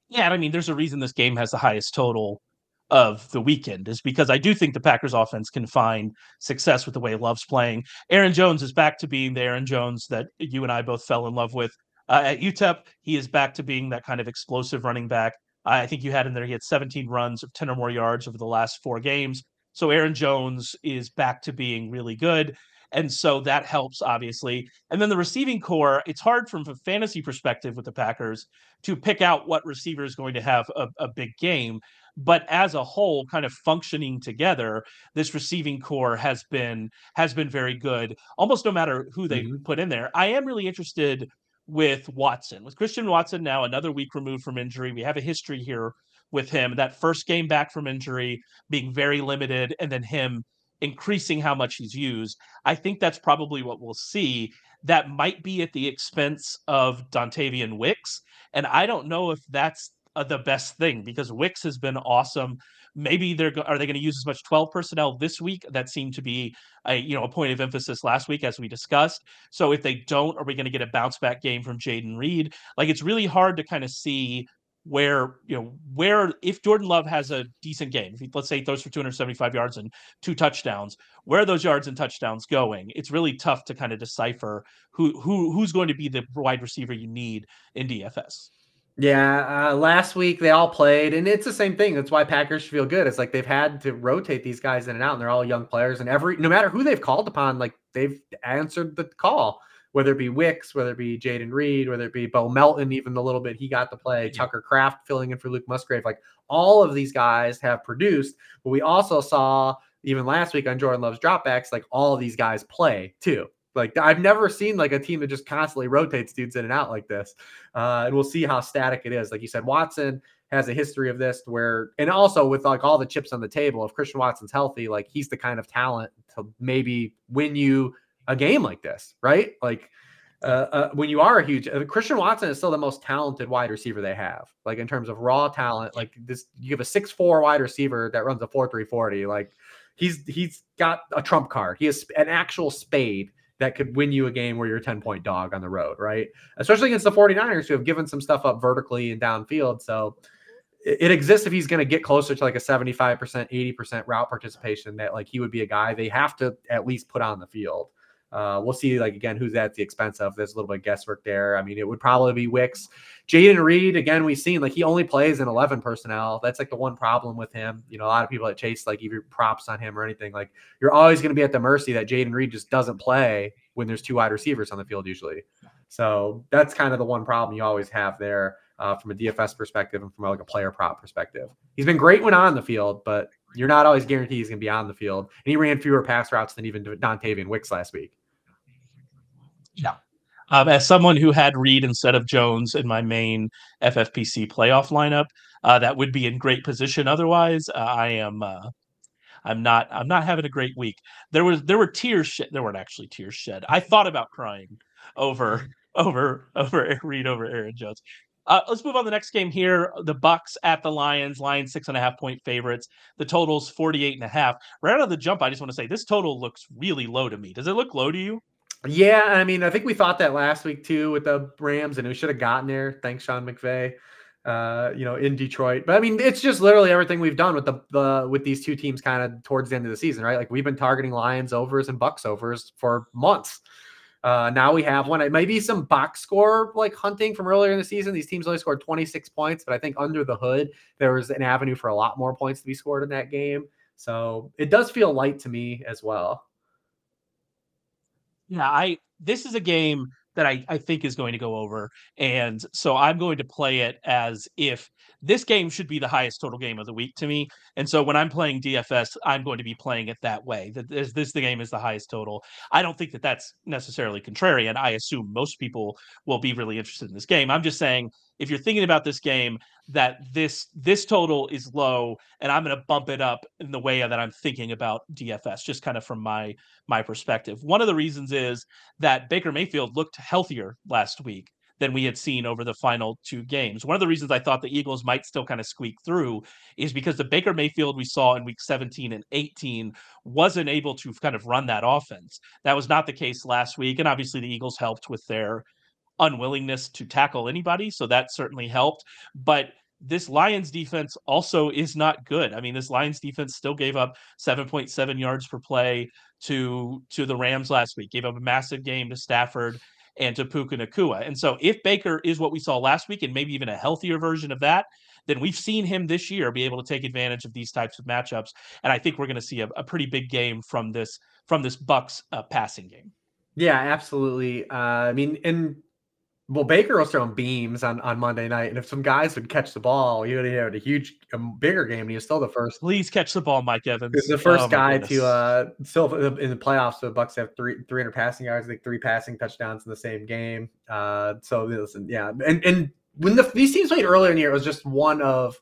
Yeah, and I mean, there's a reason this game has the highest total of the weekend is because I do think the Packers offense can find success with the way Love's playing. Aaron Jones is back to being the Aaron Jones that you and I both fell in love with uh, at U T E P. He is back to being that kind of explosive running back. I think you had in there, he had seventeen runs of ten or more yards over the last four games. So Aaron Jones is back to being really good. And so that helps, obviously. And then the receiving core, it's hard from a fantasy perspective with the Packers to pick out what receiver is going to have a, a big game. But as a whole, kind of functioning together, this receiving core has been has been very good, almost no matter who they Mm-hmm. put in there. I am really interested with Watson, with Christian Watson now another week removed from injury. We have a history here with him. That first game back from injury being very limited, and then him increasing how much he's used. I think that's probably what we'll see. That might be at the expense of Dontavian Wicks, and I don't know if that's uh, the best thing because Wicks has been awesome. Maybe they're go- are they going to use as much twelve personnel this week? That seemed to be a you know a point of emphasis last week as we discussed. So if they don't, are we going to get a bounce back game from Jaden Reed? Like it's really hard to kind of see where you know where if Jordan Love has a decent game, if he, let's say he throws for two hundred seventy-five yards and two touchdowns, where are those yards and touchdowns going? It's really tough to kind of decipher who who who's going to be the wide receiver you need in D F S. Yeah, uh, last week they all played, and it's the same thing. That's why Packers feel good. It's like they've had to rotate these guys in and out, and they're all young players. And every no matter who they've called upon, like they've answered the call, whether it be Wicks, whether it be Jaden Reed, whether it be Bo Melton, even the little bit he got to play, Yeah. Tucker Kraft filling in for Luke Musgrave. Like all of these guys have produced, but we also saw even last week on Jordan Love's dropbacks, like all of these guys play too. Like I've never seen like a team that just constantly rotates dudes in and out like this. Uh, and we'll see how static it is. Like you said, Watson has a history of this where, and also with like all the chips on the table, if Christian Watson's healthy, like he's the kind of talent to maybe win you a game like this, right? Like uh, uh, when you are a huge uh, Christian Watson is still the most talented wide receiver they have. Like in terms of raw talent, like this, you have a six four wide receiver that runs a four three forty. Like he's he's got a trump card. He has an actual spade that could win you a game where you're a ten point dog on the road, right? Especially against the 49ers who have given some stuff up vertically and downfield. So it, it exists if he's going to get closer to like a seventy-five percent, eighty percent route participation that like he would be a guy they have to at least put on the field. Uh, we'll see, like, again, who's at the expense of. There's a little bit of guesswork there. I mean, it would probably be Wicks. Jaden Reed, again, we've seen, like, he only plays in eleven personnel. That's, like, the one problem with him. You know, a lot of people that chase, like, either props on him or anything. Like, you're always going to be at the mercy that Jaden Reed just doesn't play when there's two wide receivers on the field usually. So that's kind of the one problem you always have there uh, from a D F S perspective and from, like, a player prop perspective. He's been great when on the field, but you're not always guaranteed he's going to be on the field. And he ran fewer pass routes than even Dontavian Wicks last week. Yeah. Um, as someone who had Reed instead of Jones in my main F F P C playoff lineup, uh, that would be in great position. Otherwise, uh, I am uh, I'm not I'm not having a great week. There was there were tears shed. There weren't actually tears shed. I thought about crying over over over Reed over Aaron Jones. Uh, let's move on to the next game here. The Bucks at the Lions. Lions six and a half point favorites. The total's forty-eight and a half. Right out of the jump, I just want to say this total looks really low to me. Does it look low to you? Yeah, I mean, I think we thought that last week too with the Rams, and we should have gotten there. Thanks, Sean McVay. Uh, you know, in Detroit. But I mean, it's just literally everything we've done with the, the with these two teams kind of towards the end of the season, right? Like we've been targeting Lions overs and Bucks overs for months. Uh, now we have one. It might be some box score like hunting from earlier in the season. These teams only scored twenty-six points, but I think under the hood there was an avenue for a lot more points to be scored in that game. So it does feel light to me as well. Yeah, I this is a game that I, I think is going to go over. And so I'm going to play it as if this game should be the highest total game of the week to me. And so when I'm playing D F S, I'm going to be playing it that way. That this, this the game is the highest total. I don't think that that's necessarily contrarian. I assume most people will be really interested in this game. I'm just saying if you're thinking about this game, that this this total is low, and I'm going to bump it up in the way that I'm thinking about D F S, just kind of from my my perspective. One of the reasons is that Baker Mayfield looked healthier last week than we had seen over the final two games. One of the reasons I thought the Eagles might still kind of squeak through is because the Baker Mayfield we saw in week seventeen and eighteen wasn't able to kind of run that offense. That was not the case last week. And obviously the Eagles helped with their unwillingness to tackle anybody. So that certainly helped. But this Lions defense also is not good. I mean, this Lions defense still gave up seven point seven yards per play to to the Rams last week, gave up a massive game to Stafford and to Puka Nacua. And so if Baker is what we saw last week and maybe even a healthier version of that, then we've seen him this year be able to take advantage of these types of matchups. And I think we're going to see a, a pretty big game from this from this Bucks uh, passing game. Yeah, absolutely. Uh, I mean, and well, Baker was throwing beams on, on Monday night, and if some guys would catch the ball, he would have had a huge, a bigger game. And he was still the first. Please catch the ball, Mike Evans. The first oh, guy to uh, still in the playoffs. So the Bucks have three three hundred passing yards, I think three passing touchdowns in the same game. Uh, so listen, yeah, and and when the, these teams played earlier in the year, it was just one of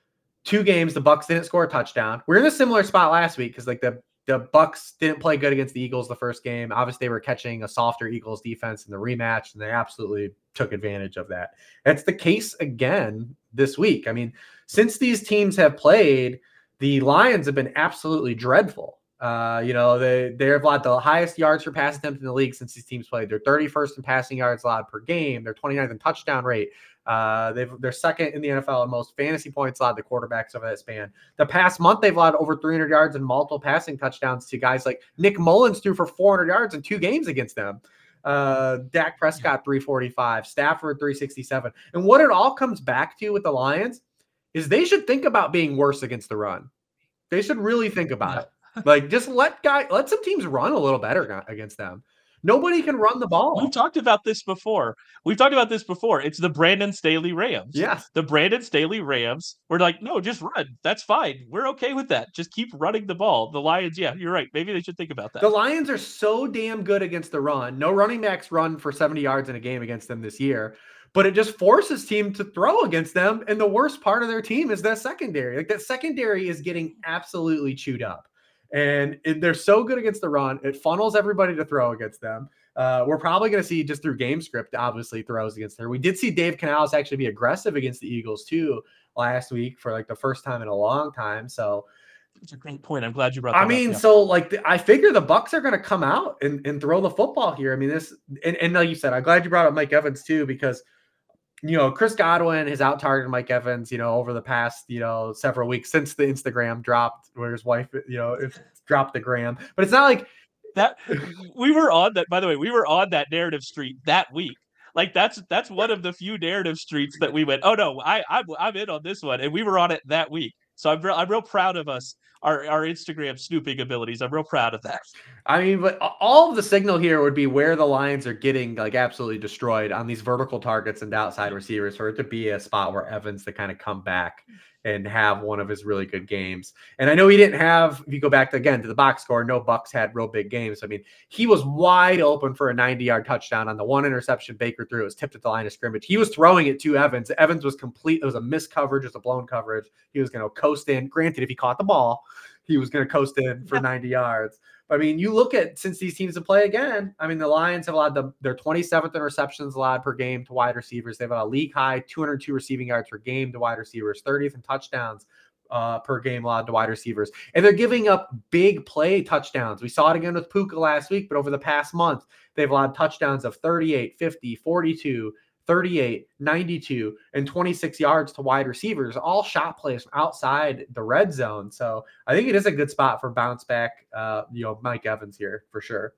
two games the Bucks didn't score a touchdown. We're in a similar spot last week because like the the Bucks didn't play good against the Eagles the first game. Obviously, they were catching a softer Eagles defense in the rematch, and they absolutely took advantage of that. That's the case again this week. I mean, since these teams have played, the Lions have been absolutely dreadful. Uh, you know, they they've allowed the highest yards per pass attempt in the league since these teams played. They're thirty-first in passing yards allowed per game. They're twenty-ninth in touchdown rate. Uh, they've, they're second in the N F L in most fantasy points allowed to quarterbacks over that span. The past month, they've allowed over three hundred yards and multiple passing touchdowns to guys like Nick Mullins threw for four hundred yards in two games against them. Uh, Dak Prescott, three forty-five, Stafford, three sixty-seven. And what it all comes back to with the Lions is they should think about being worse against the run. They should really think about it. Like, just let guy, let some teams run a little better against them. Nobody can run the ball. We've talked about this before. We've talked about this before. It's the Brandon Staley Rams. Yes. The Brandon Staley Rams. We're like, no, just run. That's fine. We're okay with that. Just keep running the ball. The Lions, yeah, you're right. Maybe they should think about that. The Lions are so damn good against the run. No running backs run for seventy yards in a game against them this year. But it just forces team to throw against them. And the worst part of their team is that secondary. Like that secondary is getting absolutely chewed up. And it, they're so good against the run. It funnels everybody to throw against them. Uh, we're probably going to see just through game script, obviously, throws against her. We did see Dave Canales actually be aggressive against the Eagles, too, last week for like the first time in a long time. So it's a great point. I'm glad you brought that I mean, up, yeah. so like the, I figure the Bucks are going to come out and, and throw the football here. I mean, this and, and like you said, I'm glad you brought up Mike Evans, too, because you know, Chris Godwin has out targeted Mike Evans, you know, over the past, you know, several weeks since the Instagram dropped where his wife, you know, if dropped the gram. But it's not like that we were on that, by the way, we were on that narrative street that week. Like that's that's one of the few narrative streets that we went, oh no, I I'm, I'm in on this one, and we were on it that week. So I'm real I'm real proud of us, our our Instagram snooping abilities. I'm real proud of that. I mean, but all of the signal here would be where the Lions are getting like absolutely destroyed on these vertical targets and outside receivers for it to be a spot where Evans to kind of come back and have one of his really good games. And I know he didn't have, if you go back to, again to the box score, no Bucks had real big games. I mean, he was wide open for a ninety-yard touchdown on the one interception Baker threw. It was tipped at the line of scrimmage. He was throwing it to Evans. Evans was complete. It was a missed coverage. It was a blown coverage. He was going to coast in. Granted, if he caught the ball, he was going to coast in for yeah. ninety yards. I mean, you look at, since these teams have played again, I mean, the Lions have allowed the, their twenty-seventh in receptions allowed per game to wide receivers. They've had a league high two hundred two receiving yards per game to wide receivers, thirtieth in touchdowns uh, per game allowed to wide receivers. And they're giving up big play touchdowns. We saw it again with Puka last week, but over the past month, they've allowed touchdowns of thirty-eight, fifty, forty-two, thirty-eight, ninety-two, and twenty-six yards to wide receivers, all shot plays from outside the red zone. So I think it is a good spot for bounce back, uh, you know, Mike Evans here for sure.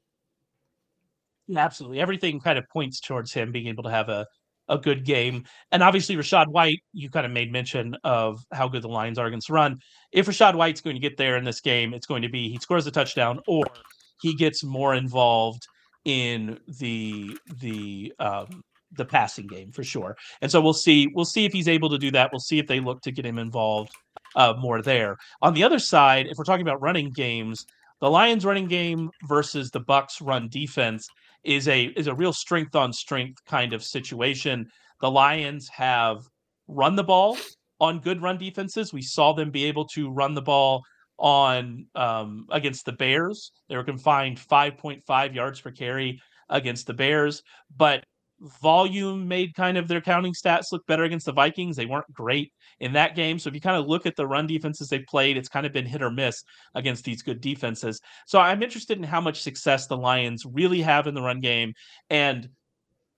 Yeah, absolutely. Everything kind of points towards him being able to have a, a good game. And obviously Rachaad White, you kind of made mention of how good the Lions are against the run. If Rachaad White's going to get there in this game, it's going to be he scores a touchdown or he gets more involved in the the um the passing game for sure. And so we'll see, we'll see if he's able to do that. We'll see if they look to get him involved uh, more there. On the other side, if we're talking about running games, the Lions running game versus the Bucks run defense is a, is a real strength on strength kind of situation. The Lions have run the ball on good run defenses. We saw them be able to run the ball on um, against the Bears. They were confined five point five yards per carry against the Bears, but volume made kind of their counting stats look better against the Vikings. They weren't great in that game. So if you kind of look at the run defenses they've played, it's kind of been hit or miss against these good defenses. So I'm interested in how much success the Lions really have in the run game. And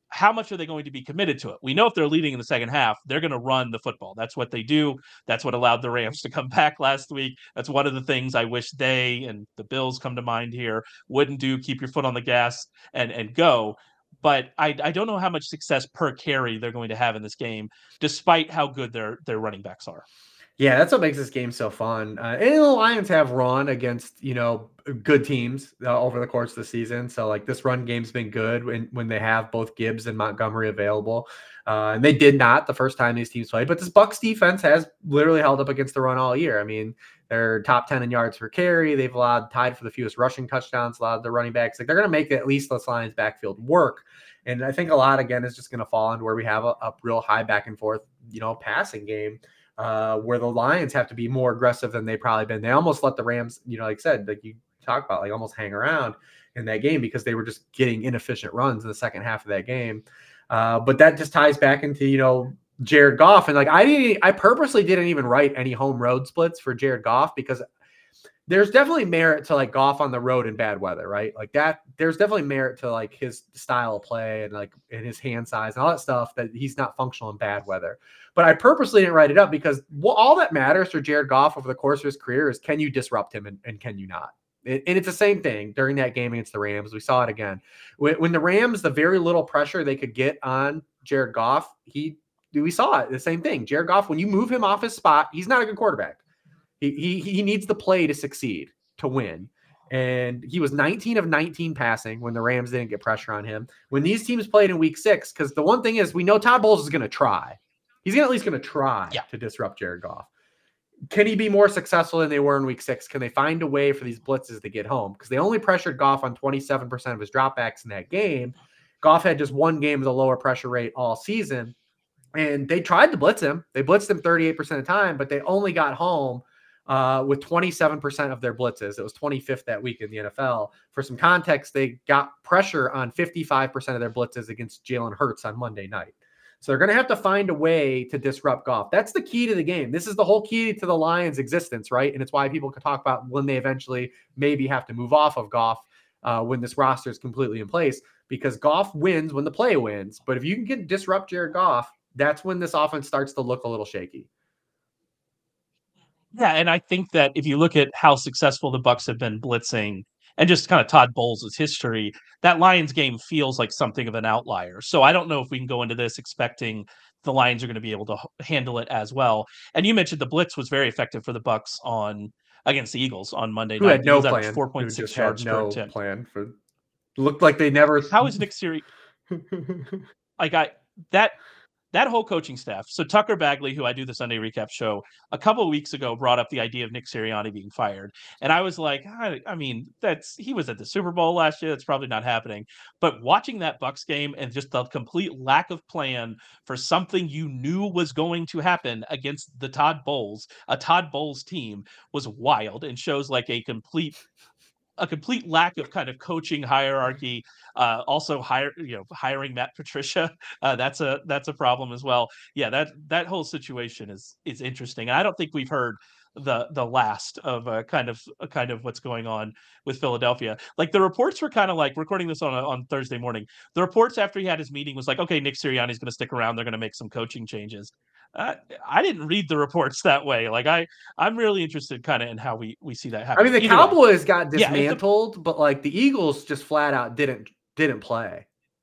how much are they going to be committed to it? We know if they're leading in the second half, they're going to run the football. That's what they do. That's what allowed the Rams to come back last week. That's one of the things I wish they and the Bills come to mind here wouldn't do. Keep your foot on the gas and and go. But I, I don't know how much success per carry they're going to have in this game, despite how good their their running backs are. Yeah, that's what makes this game so fun. Uh, and the Lions have run against, you know, good teams uh, over the course of the season. So, like, this run game's been good when, when they have both Gibbs and Montgomery available. Uh, and they did not the first time these teams played. But this Bucs defense has literally held up against the run all year. I mean, they're top ten in yards per carry. They've allowed tied for the fewest rushing touchdowns, a lot of the running backs. Like, they're going to make at least this Lions backfield work. And I think a lot, again, is just going to fall into where we have a, a real high back and forth, you know, passing game. Uh, where the Lions have to be more aggressive than they've probably been. They almost let the Rams, you know, like I said, like you talk about, like almost hang around in that game because they were just getting inefficient runs in the second half of that game. Uh, but that just ties back into, you know, Jared Goff. And like, I didn't, I purposely didn't even write any home road splits for Jared Goff because there's definitely merit to like Goff on the road in bad weather, right? Like that, there's definitely merit to like his style of play and like and his hand size and all that stuff that he's not functional in bad weather. But I purposely didn't write it up because well, all that matters for Jared Goff over the course of his career is can you disrupt him and, and can you not? And it's the same thing during that game against the Rams. We saw it again. When, when the Rams, the very little pressure they could get on Jared Goff, he we saw it. The same thing. Jared Goff, when you move him off his spot, he's not a good quarterback. He, he he needs the play to succeed, to win. And he was nineteen of nineteen passing when the Rams didn't get pressure on him. When these teams played in week six, because the one thing is we know Todd Bowles is going to try. He's gonna, at least going to try yeah. to disrupt Jared Goff. Can he be more successful than they were in week six? Can they find a way for these blitzes to get home? Because they only pressured Goff on twenty-seven percent of his dropbacks in that game. Goff had just one game with a lower pressure rate all season. And they tried to blitz him. They blitzed him thirty-eight percent of the time, but they only got home Uh, with twenty-seven percent of their blitzes. It was twenty-fifth that week in the N F L. For some context, they got pressure on fifty-five percent of their blitzes against Jalen Hurts on Monday night. So they're going to have to find a way to disrupt Goff. That's the key to the game. This is the whole key to the Lions' existence, right? And it's why people can talk about when they eventually maybe have to move off of Goff uh, when this roster is completely in place, because Goff wins when the play wins. But if you can get disrupt Jared Goff, that's when this offense starts to look a little shaky. Yeah, and I think that if you look at how successful the Bucs have been blitzing and just kind of Todd Bowles' history, that Lions game feels like something of an outlier. So I don't know if we can go into this expecting the Lions are going to be able to handle it as well. And you mentioned the blitz was very effective for the Bucs on against the Eagles on Monday Who night. Had no plan. four point six yards no per attempt. plan for. Looked like they never. How is Nick Sirianni? Like I that. That whole coaching staff. So Tucker Bagley, who I do the Sunday recap show, a couple of weeks ago brought up the idea of Nick Sirianni being fired. And I was like, I, I mean, that's he was at the Super Bowl last year. That's probably not happening. But watching that Bucs game and just the complete lack of plan for something you knew was going to happen against the Todd Bowles, a Todd Bowles team, was wild and shows like a complete a complete lack of kind of coaching hierarchy. Uh, also hire, you know, hiring Matt Patricia. Uh, that's a, that's a problem as well. Yeah. That, that whole situation is, is interesting. And I don't think we've heard the, the last of a kind of, a kind of what's going on with Philadelphia. Like the reports were kind of like recording this on, a, on Thursday morning. The reports after he had his meeting was like, okay, Nick Sirianni is going to stick around. They're going to make some coaching changes. Uh, I didn't read the reports that way. Like I, I'm really interested kind of in how we, we see that happen. I mean, the Either Cowboys way. got dismantled, yeah, the, but like the Eagles just flat out didn't, didn't play.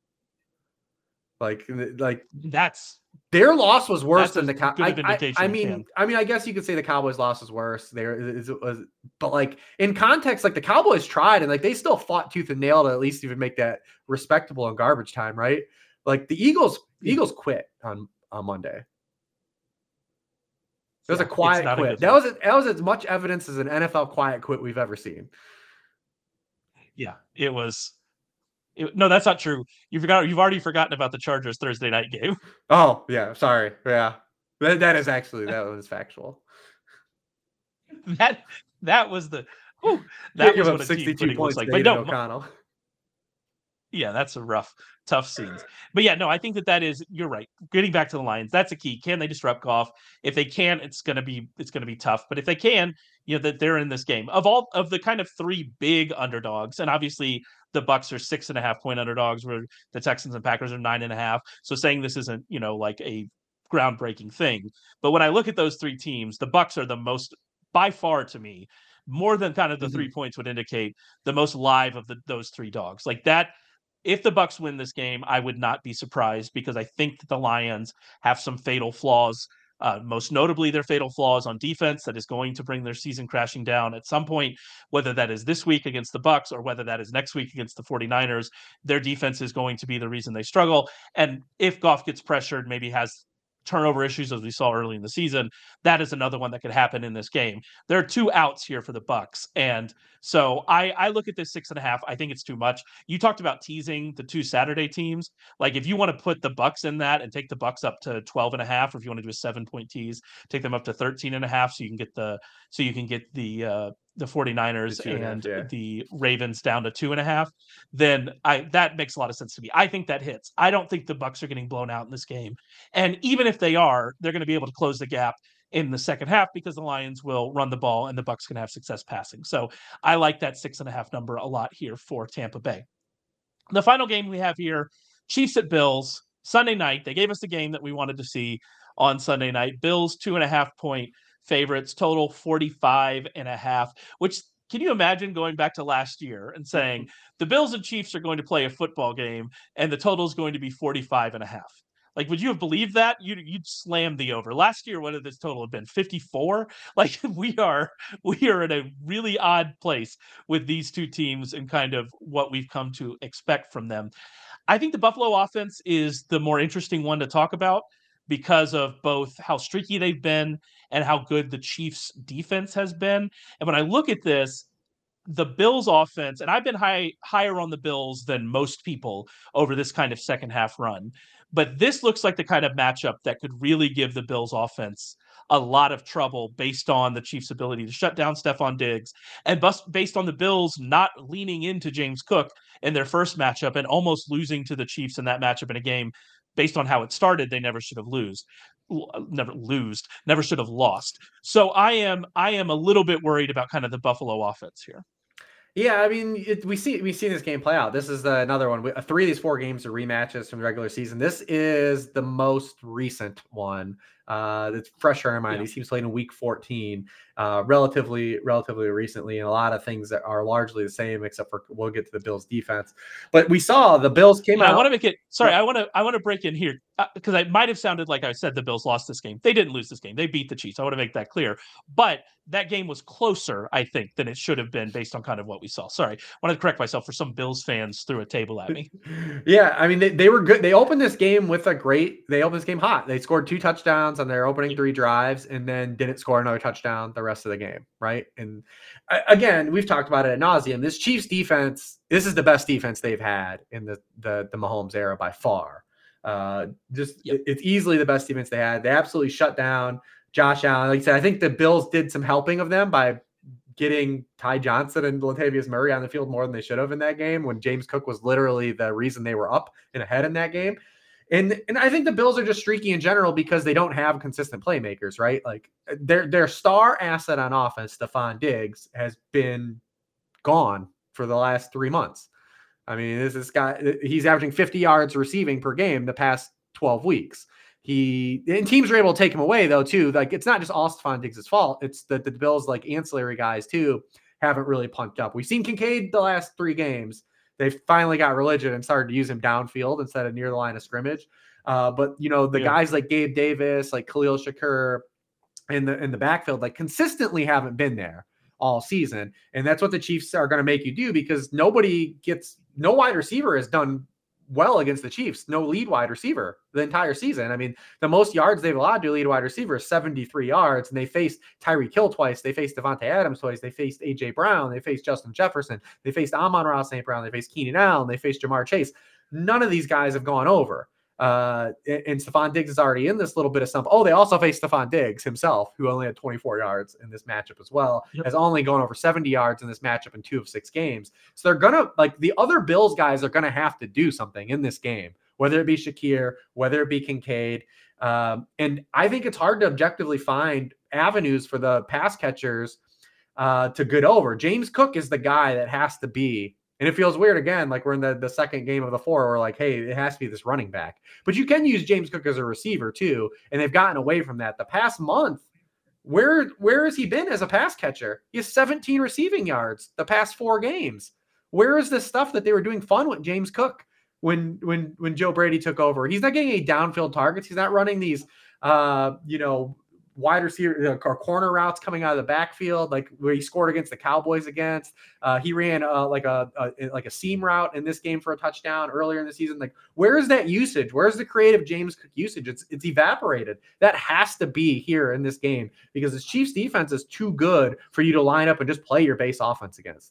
Like, like that's their loss was worse than the Cow- I, I, I mean, can. I mean, I guess you could say the Cowboys' loss was worse. There is, was, but like in context, like the Cowboys tried and like they still fought tooth and nail to at least even make that respectable in garbage time, right? Like the Eagles, the Eagles quit on on Monday. It was yeah, a quiet quit. A that was a, that was as much evidence as an N F L quiet quit we've ever seen. Yeah, it was. It, no, that's not true. You forgot. You've already forgotten about the Chargers Thursday night game. Oh yeah, sorry. Yeah, that, that is actually that was factual. that that was the. Whew, that was what a sixty-two team points like. But no, O'Connell. Yeah, that's a rough, tough scenes. But yeah, no, I think that that is, you're right. Getting back to the Lions, that's a key. Can they disrupt Goff? If they can, it's gonna be it's gonna be tough. But if they can, you know that they're in this game. Of all of the kind of three big underdogs, and obviously the Bucks are six and a half point underdogs, where the Texans and Packers are nine and a half. So saying this isn't, you know, like a groundbreaking thing. But when I look at those three teams, the Bucks are the most, by far to me, more than kind of the mm-hmm. three points would indicate, the most live of the, those three dogs. Like that, if the Bucks win this game, I would not be surprised, because I think that the Lions have some fatal flaws, uh, most notably their fatal flaws on defense that is going to bring their season crashing down at some point, whether that is this week against the Bucks or whether that is next week against the 49ers. Their defense is going to be the reason they struggle. And if Goff gets pressured, maybe has turnover issues as we saw early in the season, that is another one that could happen in this game. There are two outs here for the Bucks, and so I, I look at this six and a half. I think it's too much. You talked about teasing the two Saturday teams. Like if you want to put the Bucks in that and take the Bucks up to twelve and a half, or if you want to do a seven point tease, take them up to thirteen and a half, so you can get the so you can get the uh, the 49ers the and, and half, yeah. the Ravens down to two and a half, then I that makes a lot of sense to me. I think that hits. I don't think the Bucks are getting blown out in this game. And even if they are, they're going to be able to close the gap in the second half, because the Lions will run the ball and the Bucks can have success passing. So I like that six and a half number a lot here for Tampa Bay. The final game we have here, Chiefs at Bills, Sunday night. They gave us the game that we wanted to see on Sunday night. Bills two and a half point favorites, total forty-five and a half, which, can you imagine going back to last year and saying the Bills and Chiefs are going to play a football game and the total is going to be forty-five and a half? Like, would you have believed that? You'd, you'd slam the over. Last year, what did this total have been? fifty-four? Like, we are we are in a really odd place with these two teams and kind of what we've come to expect from them. I think the Buffalo offense is the more interesting one to talk about, because of both how streaky they've been and how good the Chiefs' defense has been. And when I look at this, the Bills' offense, and I've been high, higher on the Bills than most people over this kind of second half run, but this looks like the kind of matchup that could really give the Bills' offense a lot of trouble, based on the Chiefs' ability to shut down Stephon Diggs, and based on the Bills not leaning into James Cook in their first matchup and almost losing to the Chiefs in that matchup in a game. Based on how it started, they never should have lose, never lose, never should have lost. So I am, I am a little bit worried about kind of the Buffalo offense here. Yeah, I mean, it, we see we see this game play out. This is the, another one. Three of these four games are rematches from the regular season. This is the most recent one. Uh, that's fresher in my mind. Yeah. These teams played in week fourteen, uh, relatively, relatively recently, and a lot of things that are largely the same, except for we'll get to the Bills' defense. But we saw the Bills came yeah, out. I want to make it. Sorry, I want to. I want to break in here because uh, I might have sounded like I said the Bills lost this game. They didn't lose this game. They beat the Chiefs. I want to make that clear. But that game was closer, I think, than it should have been based on kind of what we saw. Sorry, I wanted to correct myself for some Bills fans threw a table at me. Yeah, I mean, they, they were good. They opened this game with a great. They opened this game hot. They scored two touchdowns on their opening three drives, and then didn't score another touchdown the rest of the game, right? And again, we've talked about it ad nauseum. This Chiefs defense, this is the best defense they've had in the the, the Mahomes era by far. Uh, just yep. it, it's easily the best defense they had. They absolutely shut down Josh Allen. Like I said, I think the Bills did some helping of them by getting Ty Johnson and Latavius Murray on the field more than they should have in that game, when James Cook was literally the reason they were up and ahead in that game. And and I think the Bills are just streaky in general because they don't have consistent playmakers, right? Like their their star asset on offense, Stephon Diggs, has been gone for the last three months. I mean, this this guy, he's averaging fifty yards receiving per game the past twelve weeks. He and teams are able to take him away though too. Like it's not just all Stephon Diggs' fault. It's that the Bills, like ancillary guys too, haven't really punked up. We've seen Kincaid the last three games. They finally got religion and started to use him downfield instead of near the line of scrimmage. Uh, but you know, the yeah. guys like Gabe Davis, like Khalil Shakur in the in the backfield, like consistently haven't been there all season. And that's what the Chiefs are going to make you do, because nobody gets no wide receiver has done well against the Chiefs. No lead wide receiver the entire season. I mean, the most yards they've allowed to lead wide receiver is seventy-three yards, and they faced Tyreek Hill twice. They faced Devontae Adams twice. They faced A J Brown. They faced Justin Jefferson. They faced Amon-Ra Saint Brown. They faced Keenan Allen. They faced Jamar Chase. None of these guys have gone over. Uh, and, and Stephon Diggs is already in this little bit of something. Oh, they also face Stephon Diggs himself, who only had twenty-four yards in this matchup as well, Yep. has only gone over seventy yards in this matchup in two of six games. So they're going to, like, the other Bills guys are going to have to do something in this game, whether it be Shakir, whether it be Kincaid. Um, and I think it's hard to objectively find avenues for the pass catchers uh, to get over. James Cook is the guy that has to be. And it feels weird again, like we're in the, the second game of the four. We're like, hey, it has to be this running back. But you can use James Cook as a receiver too, and they've gotten away from that. The past month, where where has he been as a pass catcher? He has seventeen receiving yards the past four games. Where is this stuff that they were doing fun with James Cook when when when Joe Brady took over? He's not getting any downfield targets. He's not running these, uh, you know, wide receiver or corner routes coming out of the backfield, like where he scored against the Cowboys against. Uh, he ran uh, like a, a like a seam route in this game for a touchdown earlier in the season. Like, where is that usage? Where's the creative James Cook usage? It's it's evaporated. That has to be here in this game because the Chiefs defense is too good for you to line up and just play your base offense against.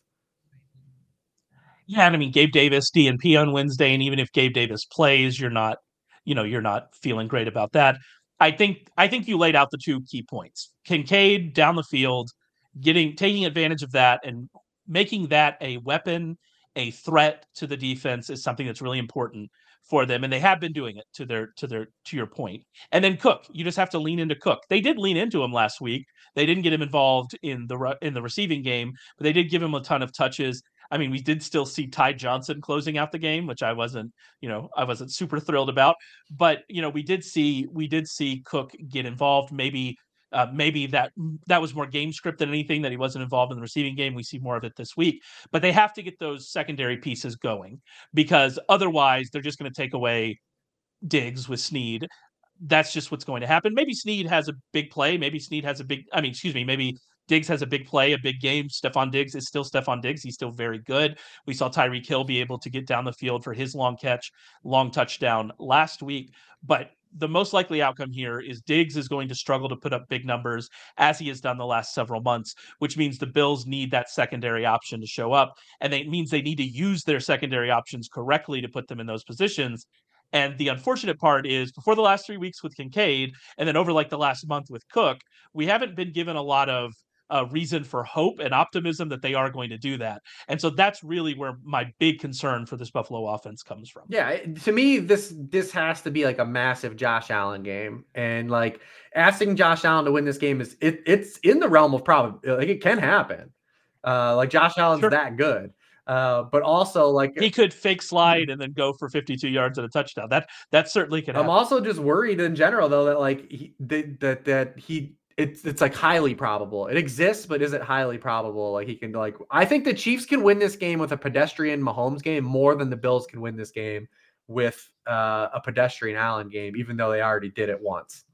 Yeah, and I mean, Gabe Davis, D N P on Wednesday, and even if Gabe Davis plays, you're not, you know, you're not feeling great about that. I think I think you laid out the two key points. Kincaid down the field, getting taking advantage of that and making that a weapon, a threat to the defense is something that's really important for them. And they have been doing it to their to their to your point. And then Cook, you just have to lean into Cook. They did lean into him last week. They didn't get him involved in the in the receiving game, but they did give him a ton of touches. I mean, we did still see Ty Johnson closing out the game, which I wasn't, you know, I wasn't super thrilled about. But you know, we did see we did see Cook get involved. Maybe uh, maybe that that was more game script than anything, that he wasn't involved in the receiving game. We see more of it this week. But they have to get those secondary pieces going because otherwise they're just going to take away Diggs with Snead. That's just what's going to happen. Maybe Snead has a big play. Maybe Snead has a big, I mean, excuse me, maybe Diggs has a big play, a big game. Stephon Diggs is still Stephon Diggs. He's still very good. We saw Tyreek Hill be able to get down the field for his long catch, long touchdown last week. But the most likely outcome here is Diggs is going to struggle to put up big numbers as he has done the last several months, which means the Bills need that secondary option to show up. And it means they need to use their secondary options correctly to put them in those positions. And the unfortunate part is before the last three weeks with Kincaid, and then over like the last month with Cook, we haven't been given a lot of uh, reason for hope and optimism that they are going to do that. And so that's really where my big concern for this Buffalo offense comes from. Yeah, to me, this this has to be like a massive Josh Allen game, and like asking Josh Allen to win this game is it it's in the realm of probably, like, it can happen. Uh, like Josh Allen's sure. that good. Uh, but also, like, he could fake slide and then go for fifty-two yards and a touchdown. That that certainly could happen. I'm also just worried in general, though, that like he, that that he it's it's like highly probable. It exists, but is it highly probable? Like he can like I think the Chiefs can win this game with a pedestrian Mahomes game more than the Bills can win this game with uh, a pedestrian Allen game, even though they already did it once.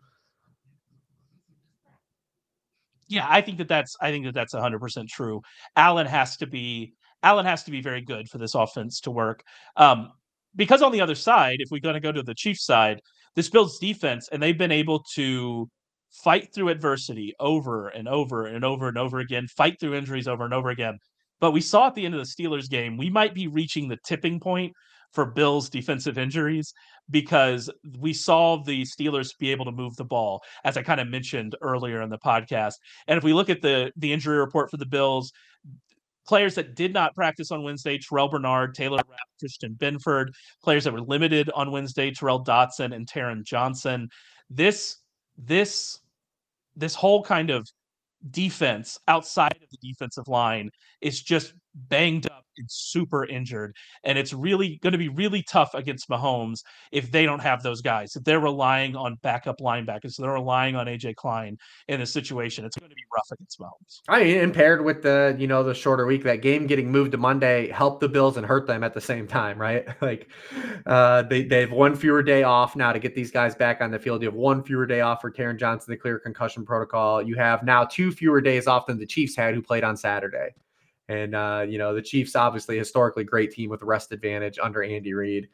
Yeah, I think that that's I think that that's one hundred percent true. Allen has to be Allen has to be very good for this offense to work. Um, because on the other side, if we're going to go to the Chiefs side, this Bills defense, and they've been able to fight through adversity over and over and over and over again, fight through injuries over and over again. But we saw at the end of the Steelers game, we might be reaching the tipping point for Bills defensive injuries because we saw the Steelers be able to move the ball, as I kind of mentioned earlier in the podcast. And if we look at the, the injury report for the Bills, players that did not practice on Wednesday, Terrell Bernard, Taylor Rapp, Christian Benford. Players that were limited on Wednesday, Terrell Dotson and Taron Johnson. This, this, this whole kind of defense outside of the defensive line is just banged up and super injured. And it's really going to be really tough against Mahomes if they don't have those guys. If they're relying on backup linebackers, so they're relying on A J Klein in this situation, it's going to be rough against Mahomes. I mean, and paired with the, you know, the shorter week, that game getting moved to Monday helped the Bills and hurt them at the same time, right? Like uh, they, they have one fewer day off now to get these guys back on the field. You have one fewer day off for Taron Johnson, the clear concussion protocol. You have now two fewer days off than the Chiefs had, who played on Saturday. And, uh, you know, the Chiefs, obviously, historically great team with rest advantage under Andy Reid.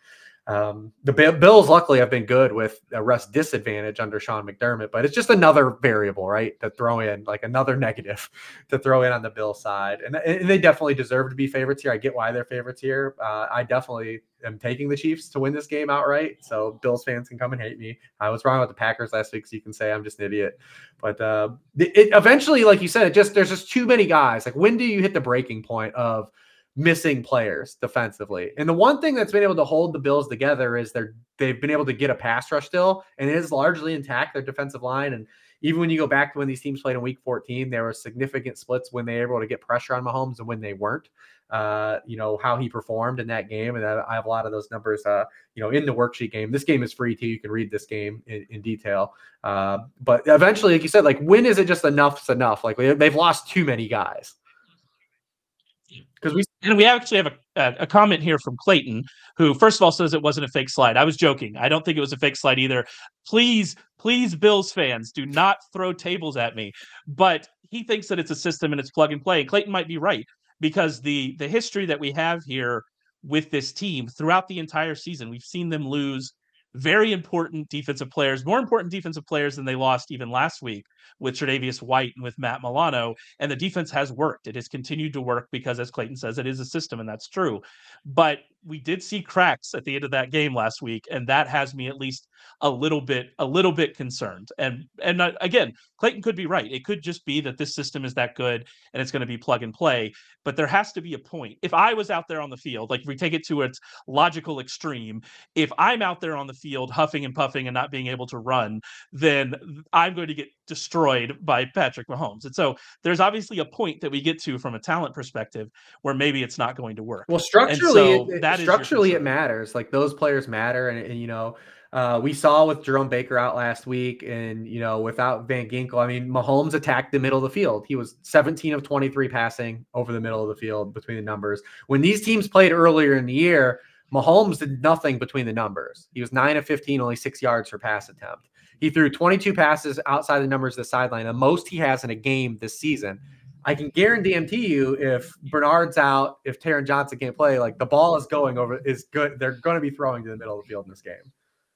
Um, the Bills, luckily, have been good with a rest disadvantage under Sean McDermott, but it's just another variable, right, to throw in, like another negative to throw in on the Bill side. And, and they definitely deserve to be favorites here. I get why they're favorites here. Uh, I definitely am taking the Chiefs to win this game outright. So Bills fans can come and hate me. I was wrong with the Packers last week, so you can say I'm just an idiot. But uh, it, it eventually, like you said, it just there's just too many guys. Like, when do you hit the breaking point of missing players defensively? And the one thing that's been able to hold the Bills together is they're they've been able to get a pass rush still, and it is largely intact, their defensive line. And even when you go back to when these teams played in week fourteen, there were significant splits when they were able to get pressure on Mahomes and when they weren't. Uh, you know, how he performed in that game. And I have a lot of those numbers, uh, you know, in the worksheet game. This game is free too. You can read this game in, in detail. Uh, but eventually, like you said, like, when is it just enough's enough? Like, they've lost too many guys. Because we and we actually have a, a comment here from Clayton, who first of all says it wasn't a fake slide. I was joking. I don't think it was a fake slide either. Please, please, Bills fans, do not throw tables at me. But he thinks that it's a system and it's plug and play. And Clayton might be right, because the the history that we have here with this team throughout the entire season, we've seen them lose very important defensive players, more important defensive players than they lost even last week with Tre'Davious White and with Matt Milano. And the defense has worked. It has continued to work because, as Clayton says, it is a system, and that's true. But we did see cracks at the end of that game last week, and that has me at least a little bit, a little bit concerned. And and uh, again, Clayton could be right. It could just be that this system is that good and it's going to be plug and play. But there has to be a point. If I was out there on the field, like, if we take it to its logical extreme, if I'm out there on the field huffing and puffing and not being able to run, then I'm going to get destroyed by Patrick Mahomes. And so there's obviously a point that we get to from a talent perspective where maybe it's not going to work. Well, structurally, so it, it, structurally it matters. Like, those players matter. And, and you know, uh, we saw with Jerome Baker out last week, and, you know, without Van Ginkel, I mean, Mahomes attacked the middle of the field. He was seventeen of twenty-three passing over the middle of the field between the numbers. When these teams played earlier in the year, Mahomes did nothing between the numbers. He was nine of fifteen, only six yards per pass attempt. He threw twenty-two passes outside the numbers of the sideline, the most he has in a game this season. I can guarantee you, if Bernard's out, if Taron Johnson can't play, like, the ball is going over, is good. They're going to be throwing to the middle of the field in this game.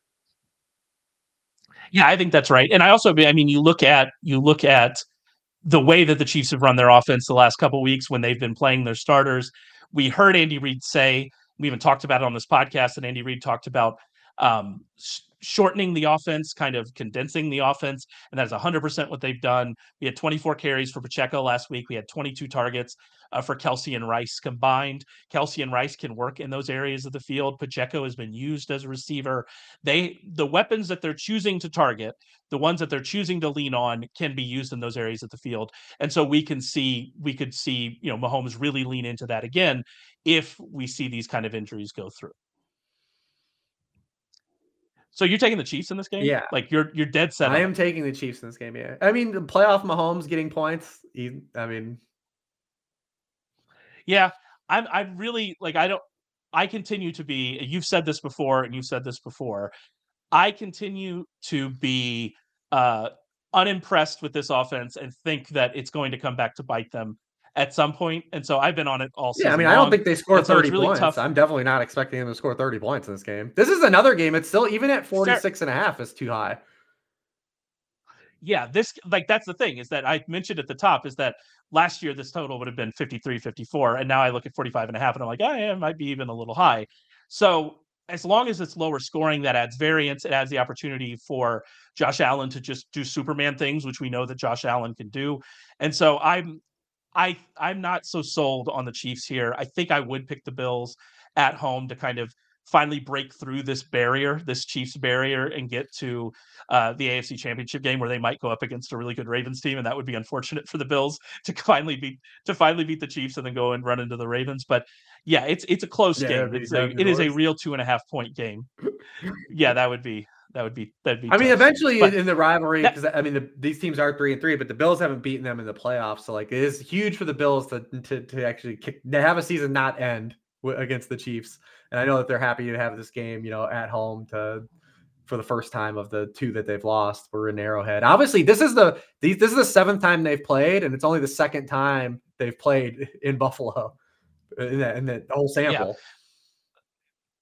Yeah, I think that's right. And I also, I mean, you look at, you look at the way that the Chiefs have run their offense the last couple of weeks when they've been playing their starters. We heard Andy Reid say, we even talked about it on this podcast, and Andy Reid talked about um, sh- shortening the offense, kind of condensing the offense, and that is one hundred percent what they've done. We had twenty-four carries for Pacheco last week. We had twenty-two targets uh, for Kelce and Rice combined. Kelce and Rice can work in those areas of the field. Pacheco has been used as a receiver. They, the weapons that they're choosing to target, the ones that they're choosing to lean on, can be used in those areas of the field. And so we can see, we could see, you know, Mahomes really lean into that again if we see these kind of injuries go through. So you're taking the Chiefs in this game? Yeah. Like, you're you're dead set. I am taking the Chiefs in this game, yeah. I mean, the playoff Mahomes getting points, he, I mean. Yeah, I'm I'm really, like, I don't, I continue to be, you've said this before, and you've said this before, I continue to be uh, unimpressed with this offense and think that it's going to come back to bite them at some point. And so I've been on it all season Yeah, I mean, long. I don't think they score so thirty really points. Tough. I'm definitely not expecting them to score thirty points in this game. This is another game. It's still, even at forty-six and a half, is too high. Yeah, this, like, that's the thing, is that I mentioned at the top, is that last year this total would have been fifty-three, fifty-four. And now I look at forty-five and a half and I'm like, oh, yeah, it might be even a little high. So as long as it's lower scoring, that adds variance. It adds the opportunity for Josh Allen to just do Superman things, which we know that Josh Allen can do. And so I'm, I, I'm not so sold on the Chiefs here. I think I would pick the Bills at home to kind of finally break through this barrier, this Chiefs barrier, and get to uh, the A F C Championship game, where they might go up against a really good Ravens team, and that would be unfortunate for the Bills to finally beat to finally beat the Chiefs and then go and run into the Ravens. But yeah, it's it's a close yeah, game. Be, it's a, it is a real two and a half point game. Yeah, that would be that would be that'd be. I tough. mean, eventually but in the rivalry, because I mean, the, these teams are three and three, but the Bills haven't beaten them in the playoffs, so like, it is huge for the Bills to to, to actually kick, to have a season not end against the Chiefs. And I know that they're happy to have this game, you know, at home to for the first time of the two that they've lost. We're in Arrowhead. Obviously, this is the these this is the seventh time they've played, and it's only the second time they've played in Buffalo in that in that whole sample.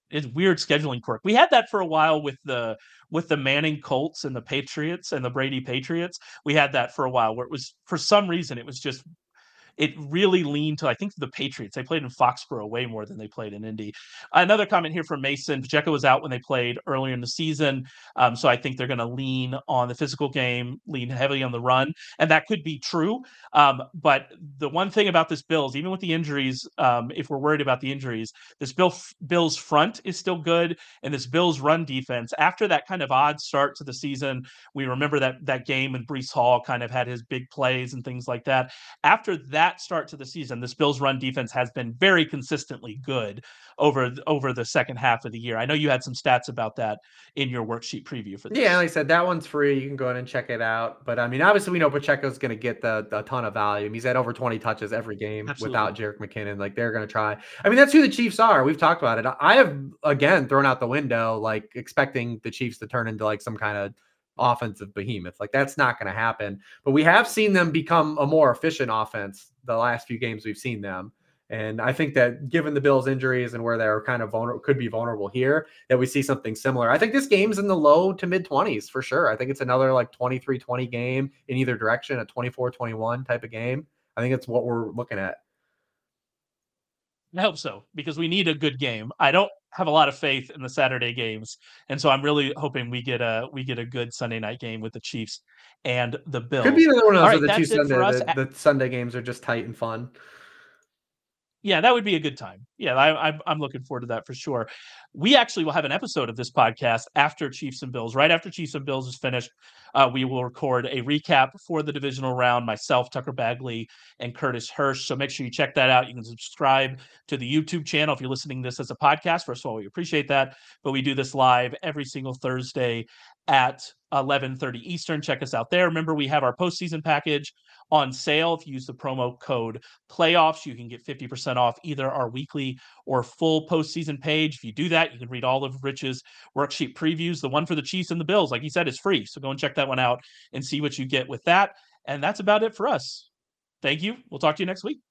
It's weird scheduling quirk. We had that for a while with the with the Manning Colts and the Patriots and the Brady Patriots. We had that for a while where it was for some reason it was just it really leaned to, I think, the Patriots. They played in Foxborough way more than they played in Indy. Another comment here from Mason. Pacheco was out when they played earlier in the season. Um, so I think they're going to lean on the physical game, lean heavily on the run. And that could be true. Um, but the one thing about this Bills, even with the injuries, um, if we're worried about the injuries, this Bill, Bills front is still good. And this Bills run defense, after that kind of odd start to the season, we remember that that game when Breece Hall kind of had his big plays and things like that. After that start to the season, this Bills run defense has been very consistently good over over the second half of the year. I know you had some stats about that in your worksheet preview for Yeah, this. like I said, that one's free. You can go in and check it out. But I mean, obviously, we know Pacheco's going to get the, the ton of volume. He's had over twenty touches every game Absolutely. without Jerick McKinnon. Like they're going to try. I mean, that's who the Chiefs are. We've talked about it. I have again thrown out the window, like expecting the Chiefs to turn into like some kind of offensive behemoth. Like that's not going to happen. But we have seen them become a more efficient offense the last few games we've seen them. And I think that given the Bills' injuries and where they're kind of vulnerable, could be vulnerable here, that we see something similar. I think this game's in the low to mid twenties for sure. I think it's another like twenty-three twenty game in either direction, a twenty-four twenty-one type of game. I think it's what we're looking at. I hope so because we need a good game. I don't have a lot of faith in the Saturday games, and so I'm really hoping we get a we get a good Sunday night game with the Chiefs and the Could be Bills. another one of All those where right, the two that's it for Sunday us. the, the Sunday games are just tight and fun. Yeah, that would be a good time. Yeah, I, I'm I'm looking forward to that for sure. We actually will have an episode of this podcast after Chiefs and Bills. Right after Chiefs and Bills is finished, uh, we will record a recap for the divisional round. Myself, Tucker Bagley, and Curtis Hirsch. So make sure you check that out. You can subscribe to the YouTube channel if you're listening to this as a podcast. First of all, we appreciate that. But we do this live every single Thursday at eleven thirty Eastern. Check us out there. Remember, we have our postseason package on sale. If you use the promo code playoffs, you can get fifty percent off either our weekly or full postseason page. If you do that, you can read all of Rich's worksheet previews. The one for the Chiefs and the Bills, like he said, is free. So go and check that one out and see what you get with that. And that's about it for us. Thank you. We'll talk to you next week.